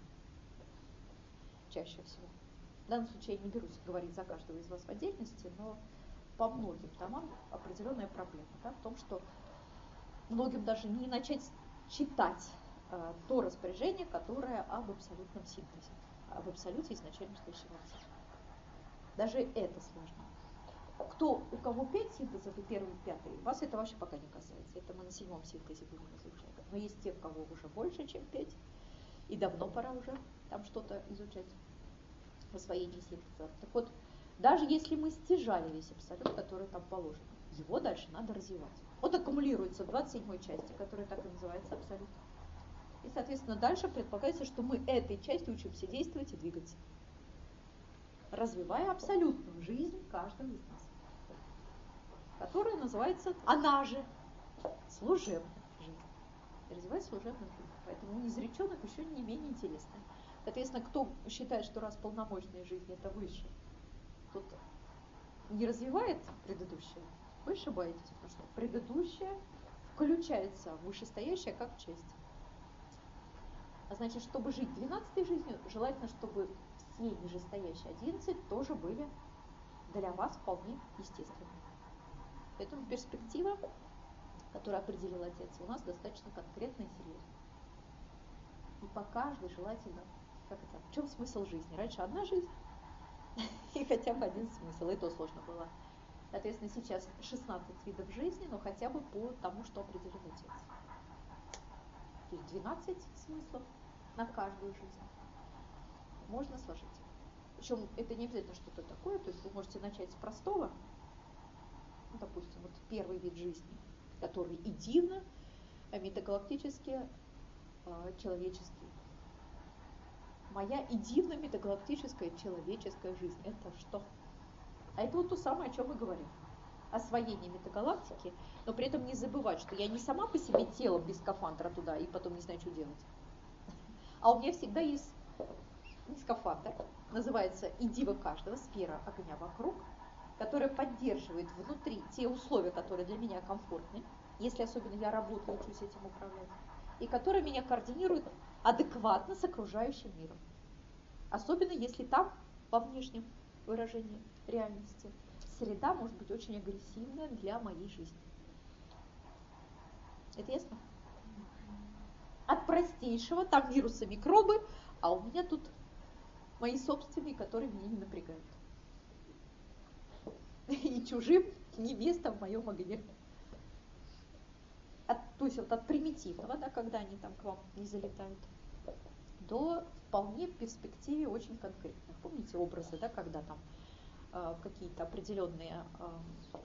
Чаще всего. В данном случае я не берусь говорить за каждого из вас в отдельности, но по многим томам определенная проблема, да, в том, что многим даже не начать читать э, то распоряжение, которое об абсолютном синтезе, об абсолюте изначально стоящего отца. Даже это сложно. Кто, у кого пять синтезов и первый, и пятый, вас это вообще пока не касается. Это мы на седьмом синтезе будем изучать. Но есть те, у кого уже больше, чем пять, и давно пора уже там что-то изучать в освоении синтеза. Так вот, даже если мы стяжали весь абсолют, который там положен, его дальше надо развивать. Вот аккумулируется в двадцать седьмой части, которая так и называется абсолют. И, соответственно, дальше предполагается, что мы этой частью учимся действовать и двигаться, развивая абсолютную жизнь каждого из нас, которая называется, она же, служебная жизнь. Развивать служебную жизнь. Поэтому у изреченных еще не менее интересно. Соответственно, кто считает, что раз полномочная жизнь это выше, тот не развивает предыдущее, вы ошибаетесь, потому что предыдущее включается в вышестоящее как часть. А значит, чтобы жить двенадцатой жизнью, желательно, чтобы все нижестоящие одиннадцать тоже были для вас вполне естественны. Поэтому перспектива, которую определил отец, у нас достаточно конкретная и серьезная. И по каждой желательно, как это, в чем смысл жизни? Раньше одна жизнь, и хотя бы один смысл, и то сложно было. Соответственно, сейчас шестнадцать видов жизни, но хотя бы по тому, что определил отец. То есть двенадцать смыслов на каждую жизнь можно сложить. Причем это не обязательно что-то такое, то есть вы можете начать с простого, ну, допустим, вот первый вид жизни, который и дивно, а метагалактически э, человеческий. Моя и дивно метагалактическая человеческая жизнь. Это что? А это вот то самое, о чем мы говорим. Освоение метагалактики, но при этом не забывать, что я не сама по себе тело без скафандра туда и потом не знаю, что делать. А у меня всегда есть скафандр, называется идива каждого, сфера огня вокруг, которая поддерживает внутри те условия, которые для меня комфортны, если особенно я работаю, учусь этим управлять, и которая меня координирует адекватно с окружающим миром. Особенно если там, во внешнем выражении реальности, среда может быть очень агрессивная для моей жизни. Это ясно? От простейшего, там вирусы, микробы, а у меня тут мои собственные, которые меня не напрягают. И чужим невестам в моем огне. От, то есть вот от примитивного, да, когда они там к вам не залетают, до вполне в перспективе очень конкретных. Помните образы, да, когда там э, какие-то определенные э,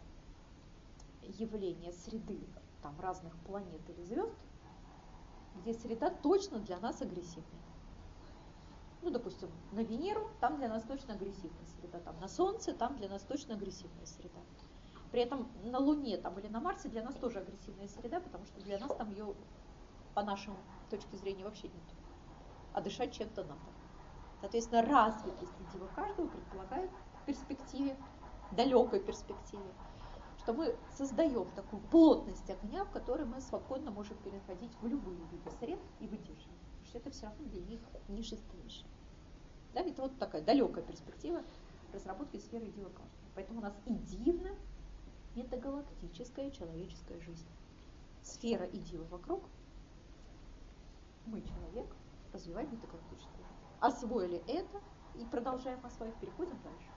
явления среды там, разных планет или звезд, где среда точно для нас агрессивная. Ну, допустим, на Венеру, там для нас точно агрессивная среда, там на Солнце, там для нас точно агрессивная среда. При этом на Луне там, или на Марсе для нас тоже агрессивная среда, потому что для нас там ее, по нашей точке зрения, вообще нет. А дышать чем-то надо. Соответственно, развитость среди каждого предполагает в перспективе, далекой перспективе, что мы создаем такую плотность огня, в которой мы свободно можем переходить в любые виды сред и выдерживать. Потому что это все равно для них нижестоящее. Да, это вот такая далекая перспектива разработки сферы единого каждого. Поэтому у нас идивна метагалактическая человеческая жизнь. Сфера идива вокруг, мы, человек, развиваем метагалактическую жизнь. Освоили это и продолжаем осваивать, переходим дальше.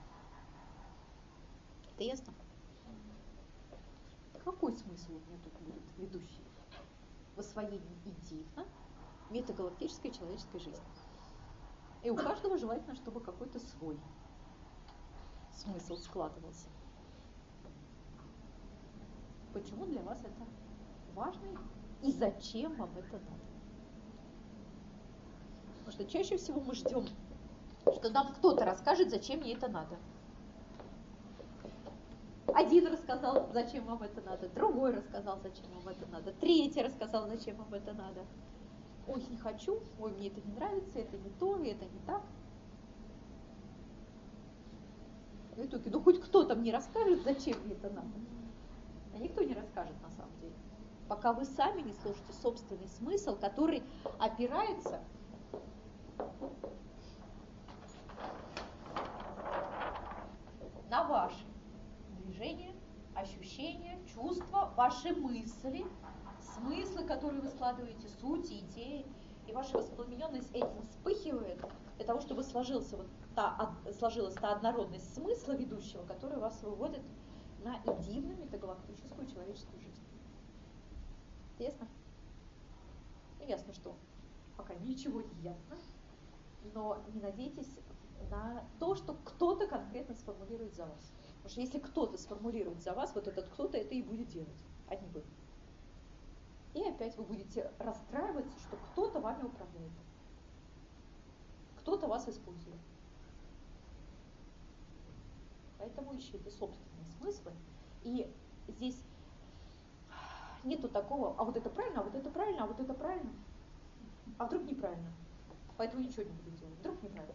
Это ясно? Какой смысл у меня тут будет ведущий в освоении идивна метагалактической человеческой жизни? И у каждого желательно, чтобы какой-то свой смысл складывался. Почему для вас это важно и зачем вам это надо? Потому что чаще всего мы ждем, что нам кто-то расскажет, зачем мне это надо. Один рассказал, зачем вам это надо, другой рассказал, зачем вам это надо, третий рассказал, зачем вам это надо. Ой, не хочу, ой, мне это не нравится, это не то, это не так. В итоге, ну хоть кто-то мне расскажет, зачем мне это надо. А никто не расскажет на самом деле. Пока вы сами не сложите собственный смысл, который опирается на ваши движения, ощущения, чувства, ваши мысли, смыслы, которые вы складываете, сути, идеи. И ваша воспламененность этим вспыхивает для того, чтобы сложился вот та, сложилась та однородность смысла ведущего, которая вас выводит на идивную метагалактическую человеческую жизнь. Ясно? Ну, ясно, что пока ничего не ясно, но не надейтесь на то, что кто-то конкретно сформулирует за вас. Потому что если кто-то сформулирует за вас, вот этот кто-то это и будет делать, а не вы. И опять вы будете расстраиваться, что кто-то вами управляет. Кто-то вас использует. Поэтому ищите собственные смыслы. И здесь нету такого, а вот это правильно, а вот это правильно, а вот это правильно. А вдруг неправильно? Поэтому ничего не буду делать. Вдруг неправильно.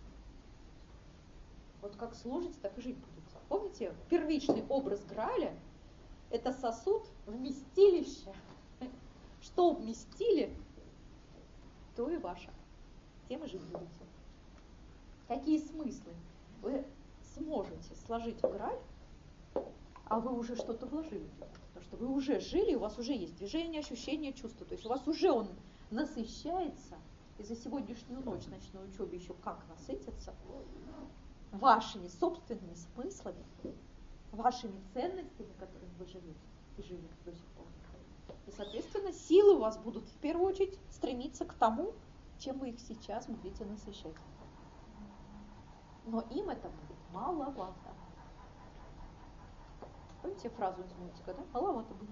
Вот как сложите, так и жить будете. Помните, первичный образ Грааля – это сосуд, вместилище. Что вместили, то и ваше. Тем и жить будете. Какие смыслы вы сможете сложить в Грааль, а вы уже что-то вложили. Потому что вы уже жили, у вас уже есть движение, ощущение, чувство. То есть у вас уже он насыщается, и за сегодняшнюю ночь ночной учебе еще как насытится вашими собственными смыслами, вашими ценностями, которыми вы живете и жили до сих пор. И, соответственно, силы у вас будут в первую очередь стремиться к тому, чем вы их сейчас будете насыщать. Но им это будет маловато. Помните фразу из мультика, да? Маловато будет.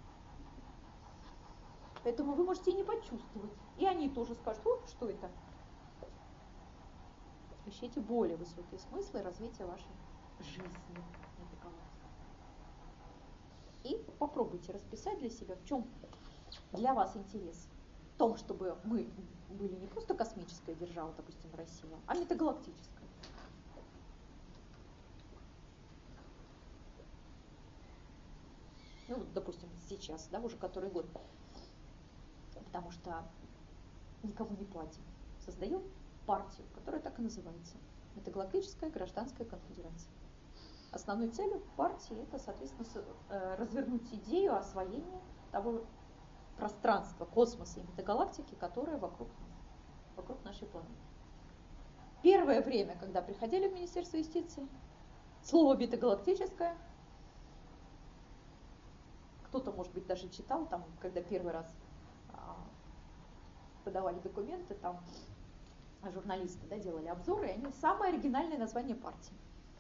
Поэтому вы можете и не почувствовать. И они тоже скажут, о, что это? Ищите более высокие смыслы развития вашей жизни. И попробуйте расписать для себя, в чем для вас интерес. В том, чтобы мы были не просто космическая держава, допустим, Россия, а метагалактическая. Ну, вот, допустим, сейчас, да, уже который год. Потому что никому не платим. Создаем партию, которая так и называется. Метагалактическая гражданская конфедерация. основной целью партии это, соответственно, развернуть идею освоения того пространства, космоса и метагалактики, которое вокруг нас, вокруг нашей планеты. Первое время, когда приходили в Министерство юстиции, слово метагалактическое, кто-то, может быть, даже читал, там, когда первый раз а, подавали документы, там журналисты, да, делали обзоры, и они самое оригинальное название партии.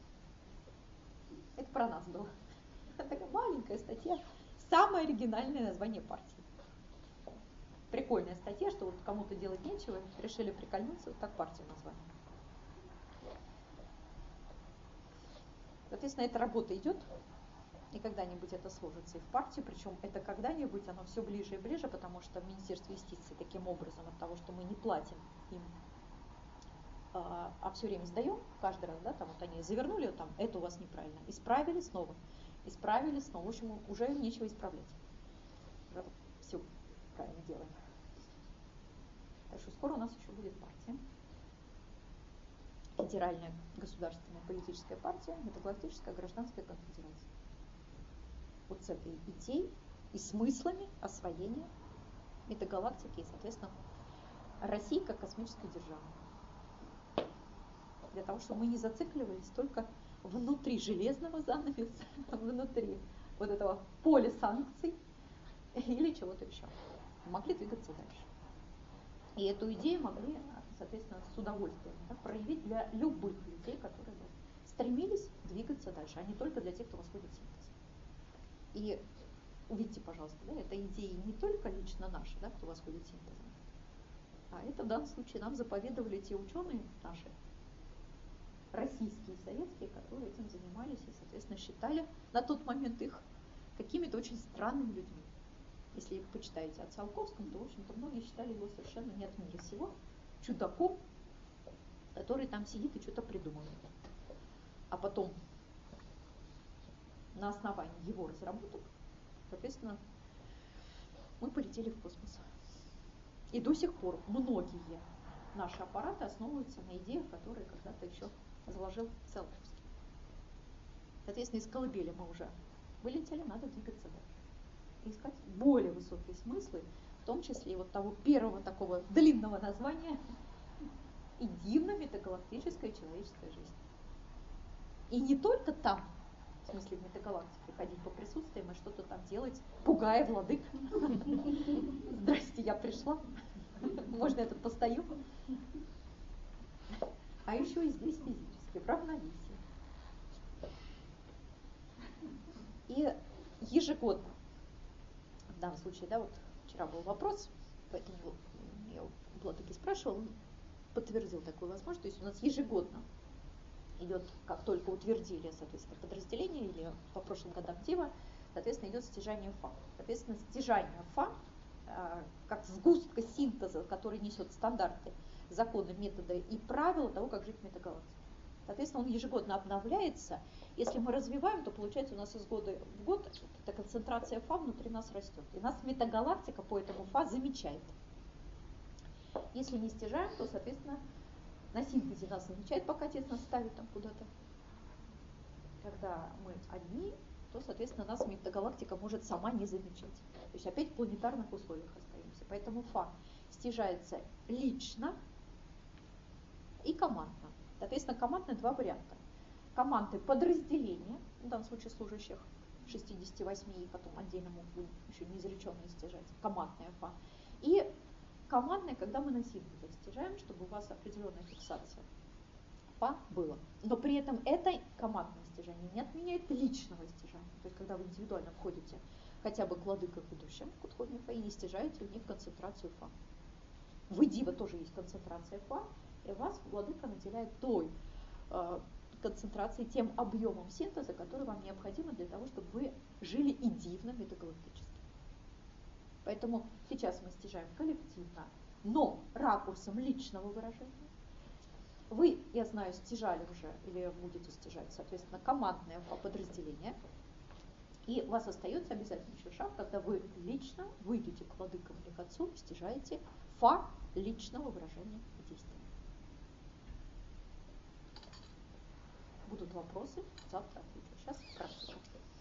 Это про нас было. Такая маленькая статья, самое оригинальное название партии. Прикольная статья, что вот кому-то делать нечего, решили прикольнуться, вот так партию назвали. Соответственно, эта работа идет, и когда-нибудь это сложится и в партию, причем это когда-нибудь оно все ближе и ближе, потому что в Министерстве юстиции таким образом от того, что мы не платим им, а, а все время сдаем, каждый раз, да, там вот они завернули, вот там, это у вас неправильно, исправили снова, исправили снова, в общем, уже нечего исправлять. Уже все правильно делаем. Так что скоро у нас еще будет партия. Федеральная государственная политическая партия, метагалактическая гражданская конфедерация. Вот с этой идеей и смыслами освоения метагалактики и, соответственно, России как космической державы. Для того, чтобы мы не зацикливались только внутри железного занавеса, внутри вот этого поля санкций или чего-то еще. Могли двигаться дальше. И эту идею могли, соответственно, с удовольствием, да, проявить для любых людей, которые бы стремились двигаться дальше, а не только для тех, кто восходит синтез. И увидите, пожалуйста, да, это идеи не только лично наши, да, кто восходит синтезом, а это в данном случае нам заповедовали те ученые наши, российские и советские, которые этим занимались и, соответственно, считали на тот момент их какими-то очень странными людьми. Если вы почитаете о Циолковском, то, в общем-то, многие считали его совершенно не от мира сего, чудаком, который там сидит и что-то придумывает. А потом на основании его разработок, соответственно, мы полетели в космос. И до сих пор многие наши аппараты основываются на идеях, которые когда-то еще заложил Циолковский. Соответственно, из колыбели мы уже вылетели, надо двигаться дальше. И искать более высокие смыслы, в том числе и вот того первого такого длинного названия и дивно-метагалактическая человеческая жизнь. И не только там, в смысле в метагалактике, ходить по присутствиям и что-то там делать, пугая владык. Здрасте, я пришла. Можно я тут постою? А еще и здесь физически, в равновесии. И ежегодно, в данном случае, да, вот вчера был вопрос, поэтому я у Владыки спрашивала, он подтвердил такую возможность. То есть у нас ежегодно идет, как только утвердили, соответственно, подразделение или по прошлым годам ТИВа, соответственно, идет стяжание ФА. Соответственно, стяжание ФА, как сгустка синтеза, который несет стандарты, законы, методы и правила того, как жить в метагалактике. Соответственно, он ежегодно обновляется. Если мы развиваем, то получается у нас из года в год эта концентрация ФА внутри нас растет. И нас метагалактика по этому ФА замечает. Если не стяжаем, то, соответственно, на синтезе нас замечает, пока отец нас ставит там куда-то. Когда мы одни, то, соответственно, нас метагалактика может сама не замечать. То есть опять в планетарных условиях остаемся. Поэтому ФА стяжается лично и командно. Соответственно, командные два варианта. Команды подразделения, в данном случае служащих шестьдесят восемь, и потом отдельно могут еще неизреченные стяжать, командная ФА. И командная, когда мы на синтезе стяжаем, чтобы у вас определенная фиксация ФА была. Но при этом это командное стяжание не отменяет личного стяжания. То есть, когда вы индивидуально входите хотя бы к владыкам ведущим, к утходним ФА, и не стяжаете у них концентрацию ФА. В ИДИВа тоже есть концентрация ФА, и вас владыка наделяет той э, концентрацией, тем объемом синтеза, который вам необходимо для того, чтобы вы жили идивно метагалактически. Поэтому сейчас мы стяжаем коллективно, но ракурсом личного выражения. Вы, я знаю, стяжали уже или будете стяжать, соответственно, командное подразделение. И у вас остается обязательно еще шаг, когда вы лично выйдете к владыкам или к отцу, стяжаете ФА личного выражения действия. будут вопросы, завтра отвечу. Сейчас практика.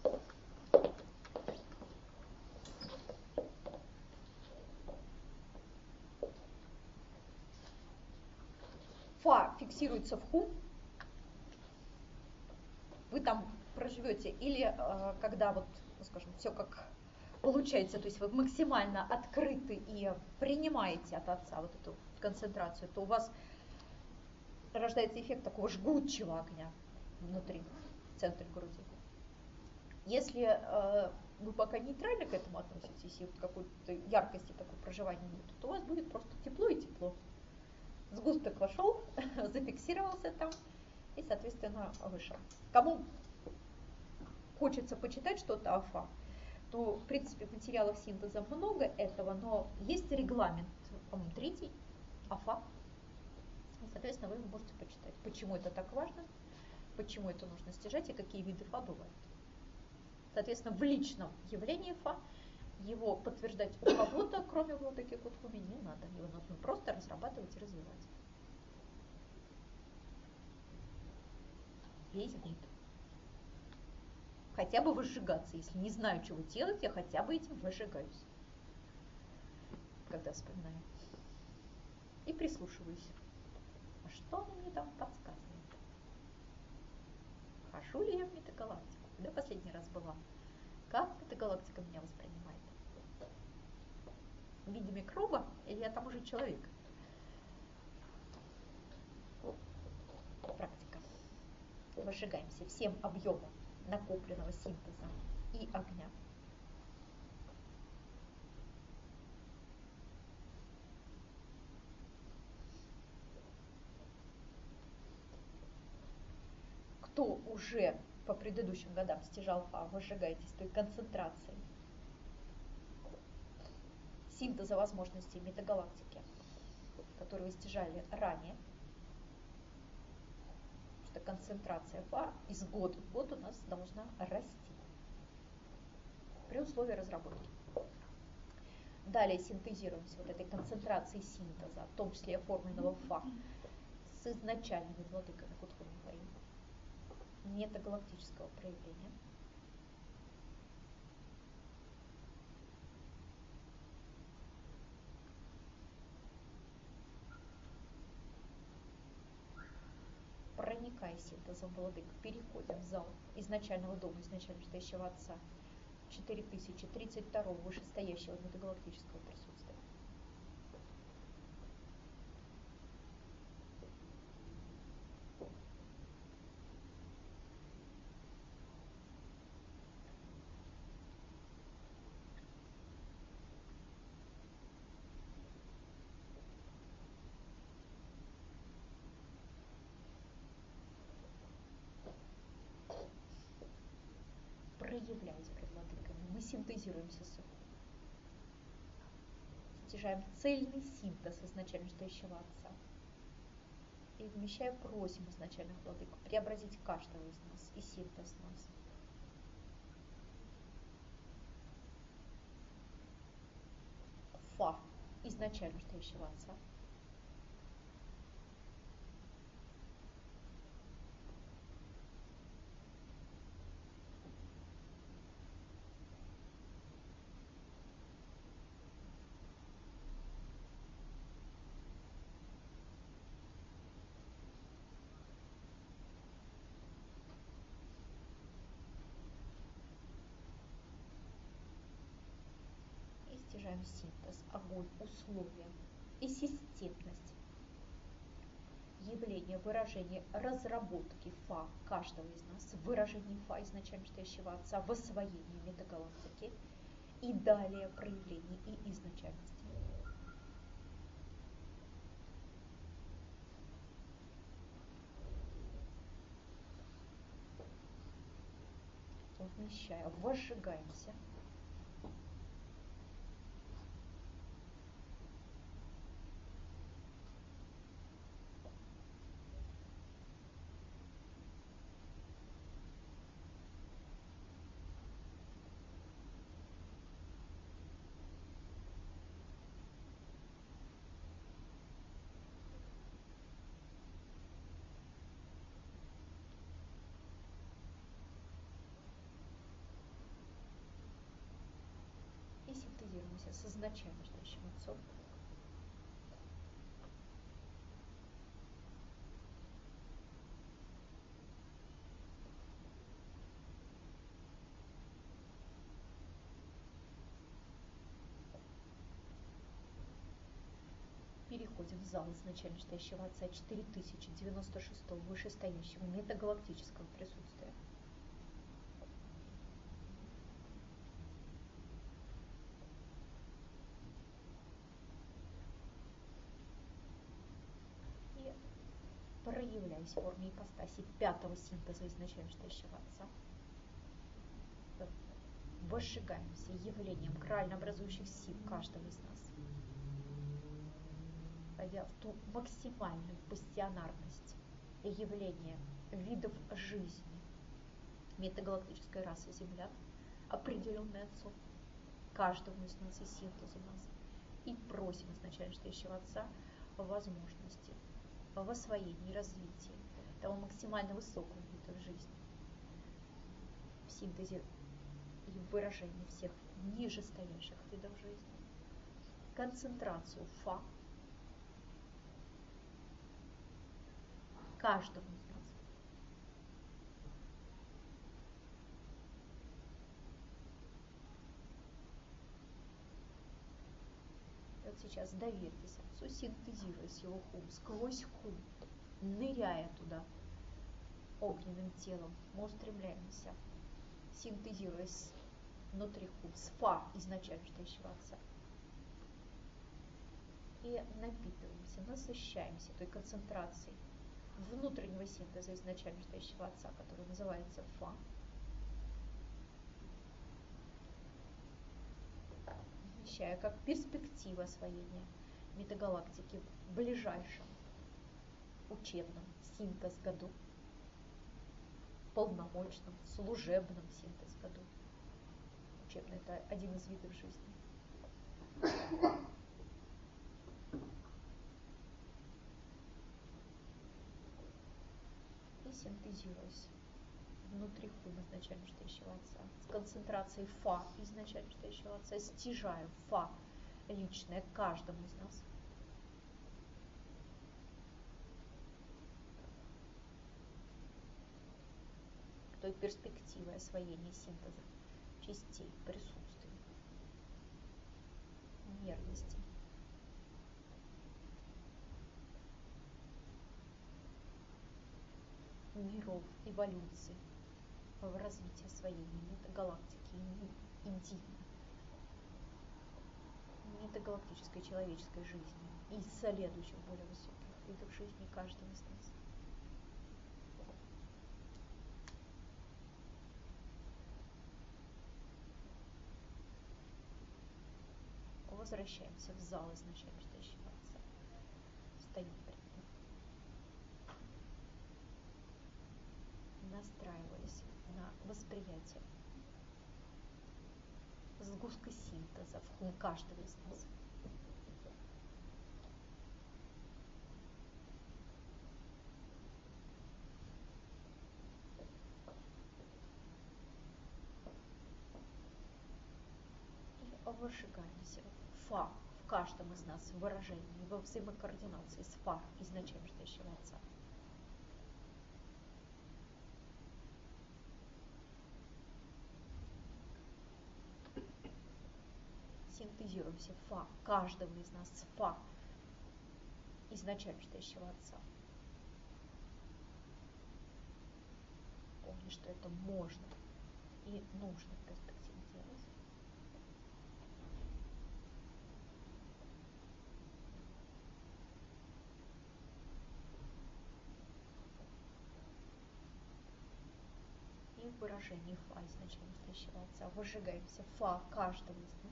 Фа фиксируется в хум. Вы там проживете, или э, когда вот, ну, скажем, все как получается, то есть вы максимально открыты и принимаете от отца вот эту концентрацию, то у вас рождается эффект такого жгучего огня внутри, в центре груди. Если э, вы пока нейтрально к этому относитесь, и вот какой-то яркости такого проживания нет, то у вас будет просто тепло и тепло. Сгусток вошел, зафиксировался там и, соответственно, вышел. Кому хочется почитать что-то о Фа, то, в принципе, материалов синтеза много этого, но есть регламент, по-моему, третий, о Фа. И, соответственно, вы его можете почитать, почему это так важно, почему это нужно стяжать и какие виды Фа бывают. Соответственно, в личном явлении Фа его подтверждать у кого-то, кроме владыки Кутхуми, не надо. Его нужно просто разрабатывать и развивать. Весь год. Хотя бы выжигаться. Если не знаю, чего делать, я хотя бы этим выжигаюсь. Когда вспоминаю. И прислушиваюсь. А что она мне там подсказывает? Хожу ли я в метагалактику? Когда последний раз была? Как метагалактика меня воспринимает? В виде микроба, или я там уже человек? Практика. Выжигаемся всем объемом накопленного синтеза и огня. Кто уже по предыдущим годам стяжал Фа, выжигайтесь той концентрацией синтеза возможностей метагалактики, которую вы стяжали ранее, потому что концентрация Фа из года в год у нас должна расти при условии разработки. Далее синтезируемся вот этой концентрацией синтеза, в том числе оформленного Фа, с изначальными владыками Кутхуми Фаи, метагалактического проявления. Проникая синтезом владык, переходим в зал изначального дома, изначально стоящего Отца, четыре тысячи тридцать второго вышестоящего метагалактического присутствия. Проявляясь пред владыками, мы синтезируемся с их. Стяжаем цельный синтез изначально стоящего Отца. И вмещая, просим изначальных владык преобразить каждого из нас и синтез нас. Фа изначально стоящего Отца. Стяжаем синтез, огонь, условия и системность явления, выражения, разработки Фа каждого из нас, выражение Фа изначально стоящего Отца в освоении метагалактики и далее проявление и изначальности. Вмещая, возжигаемся. сожигаемся с изначально ждущим Отцом. Переходим в зал изначально ждущего Отца четыре тысячи девяносто шестого вышестоящего метагалактического присутствия. И проявляясь в форме ипостаси пятого синтеза изначально ждущего Отца, возжигаемся явлением грально образующих сил каждого из нас, войдя в ту максимальную пассионарность явления видов жизни метагалактической расы Земля, определенной Отцом, каждому из нас и синтезу нас, и просим изначально ждущего Отца возможности в освоении и развитии того максимально высокого вида жизни, в синтезе и в выражении всех нижестоящих видов жизни, концентрацию Фа каждому из нас. И вот сейчас доверьтесь Отцу, синтезируясь его хум, сквозь хум, ныряя туда огненным телом, мы устремляемся, синтезируясь внутри хум, с Фа изначально ждущего Отца. И напитываемся, насыщаемся той концентрацией внутреннего синтеза изначально ждущего Отца, который называется Фа. Вещая как перспектива освоения метагалактики в ближайшем учебном синтез-году, полномочном, служебном синтез-году. Учебный – это один из видов жизни. И синтезируясь внутри хума изначально ждущего Отца, с концентрацией Фа изначально ждущего Отца, стяжая Фа личное каждому из нас. К той перспективе освоения синтеза частей присутствия, мерности, миров, эволюции, в развитии освоения метагалактики и индивидуальной, метагалактической человеческой жизни и следующих более высоких видов жизни каждого из нас. Возвращаемся в зал изначально ждущего Отца. Встаем перед ним. Настраиваясь на восприятие сгустка синтеза в хум каждого из нас. И возжигаемся Фа в каждом из нас в выражении, во взаимокоординации с Фа изначально ждущего Отца. Синтезируемся Фа каждого из нас с Фа изначально ждущего Отца. Помни, что это можно и нужно в перспективе делать. И в выражении Фа изначально ждущего Отца возжигаемся Фа каждого из нас.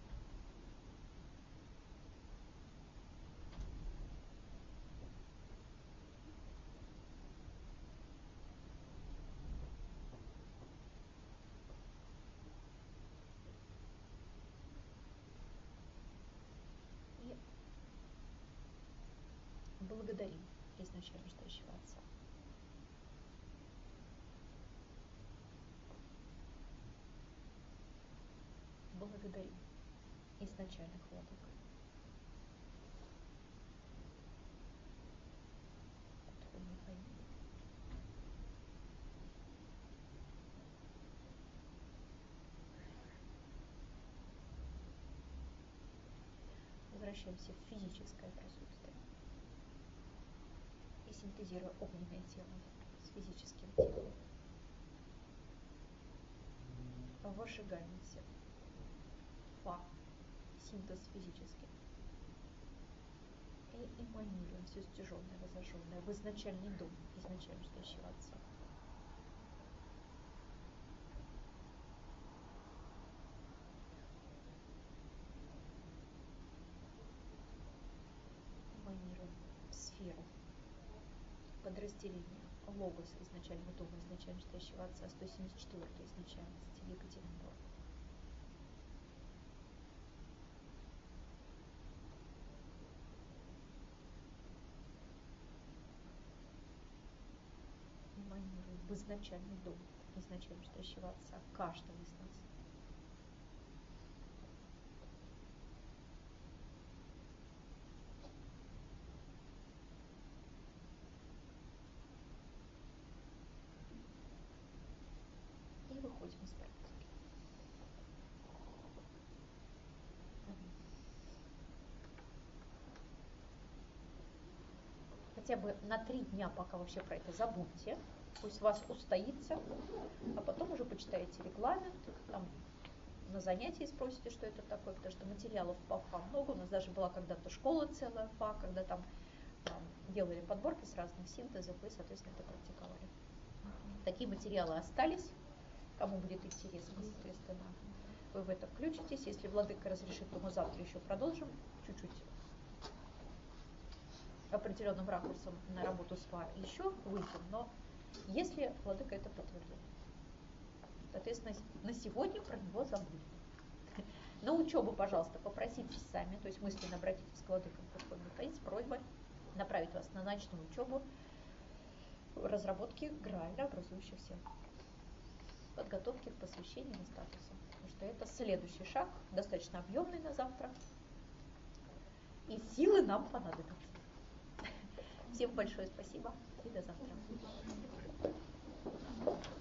Благодарим изначально ждущего Отца. Благодарим изначальных владык. Возвращаемся в физическое присутствие и синтезируя огненное тело с физическим телом. Выжигаемся. Фа. Синтез физический. И эманируем все стяженное, возожженное в изначальный дом, изначально ждущего Отца. Эманируем в сферу подразделения Логоса изначального дома, изначально ждущего Отца, сто семьдесят четвёртой изначальности Екатеринбург. Эманируем в изначальный дом, изначально ждущего Отца, каждого из нас. И выходим из практики. Хотя бы на три дня пока вообще про это забудьте. Пусть вас устоится, а потом уже почитаете регламент, там на занятии спросите, что это такое, потому что материалов по ФА много. У нас даже была когда-то школа целая ФА, когда там, там делали подборки с разных синтезов и, соответственно, это практиковали. Такие материалы остались. Кому будет интересно, соответственно, вы в это включитесь. Если владыка разрешит, то мы завтра еще продолжим чуть-чуть определенным ракурсом на работу с ФА еще выйдем, но если владыка это подтвердит. Соответственно, на сегодня про него забудем. На учебу, пожалуйста, попросите сами, то есть мысленно обратитесь к владыкам Верховной с просьбой направить вас на ночную учебу разработки граля образующих сил, подготовки к посвящению на статусы. Потому что это следующий шаг, достаточно объемный на завтра. И силы нам понадобятся. Всем большое спасибо и до завтра.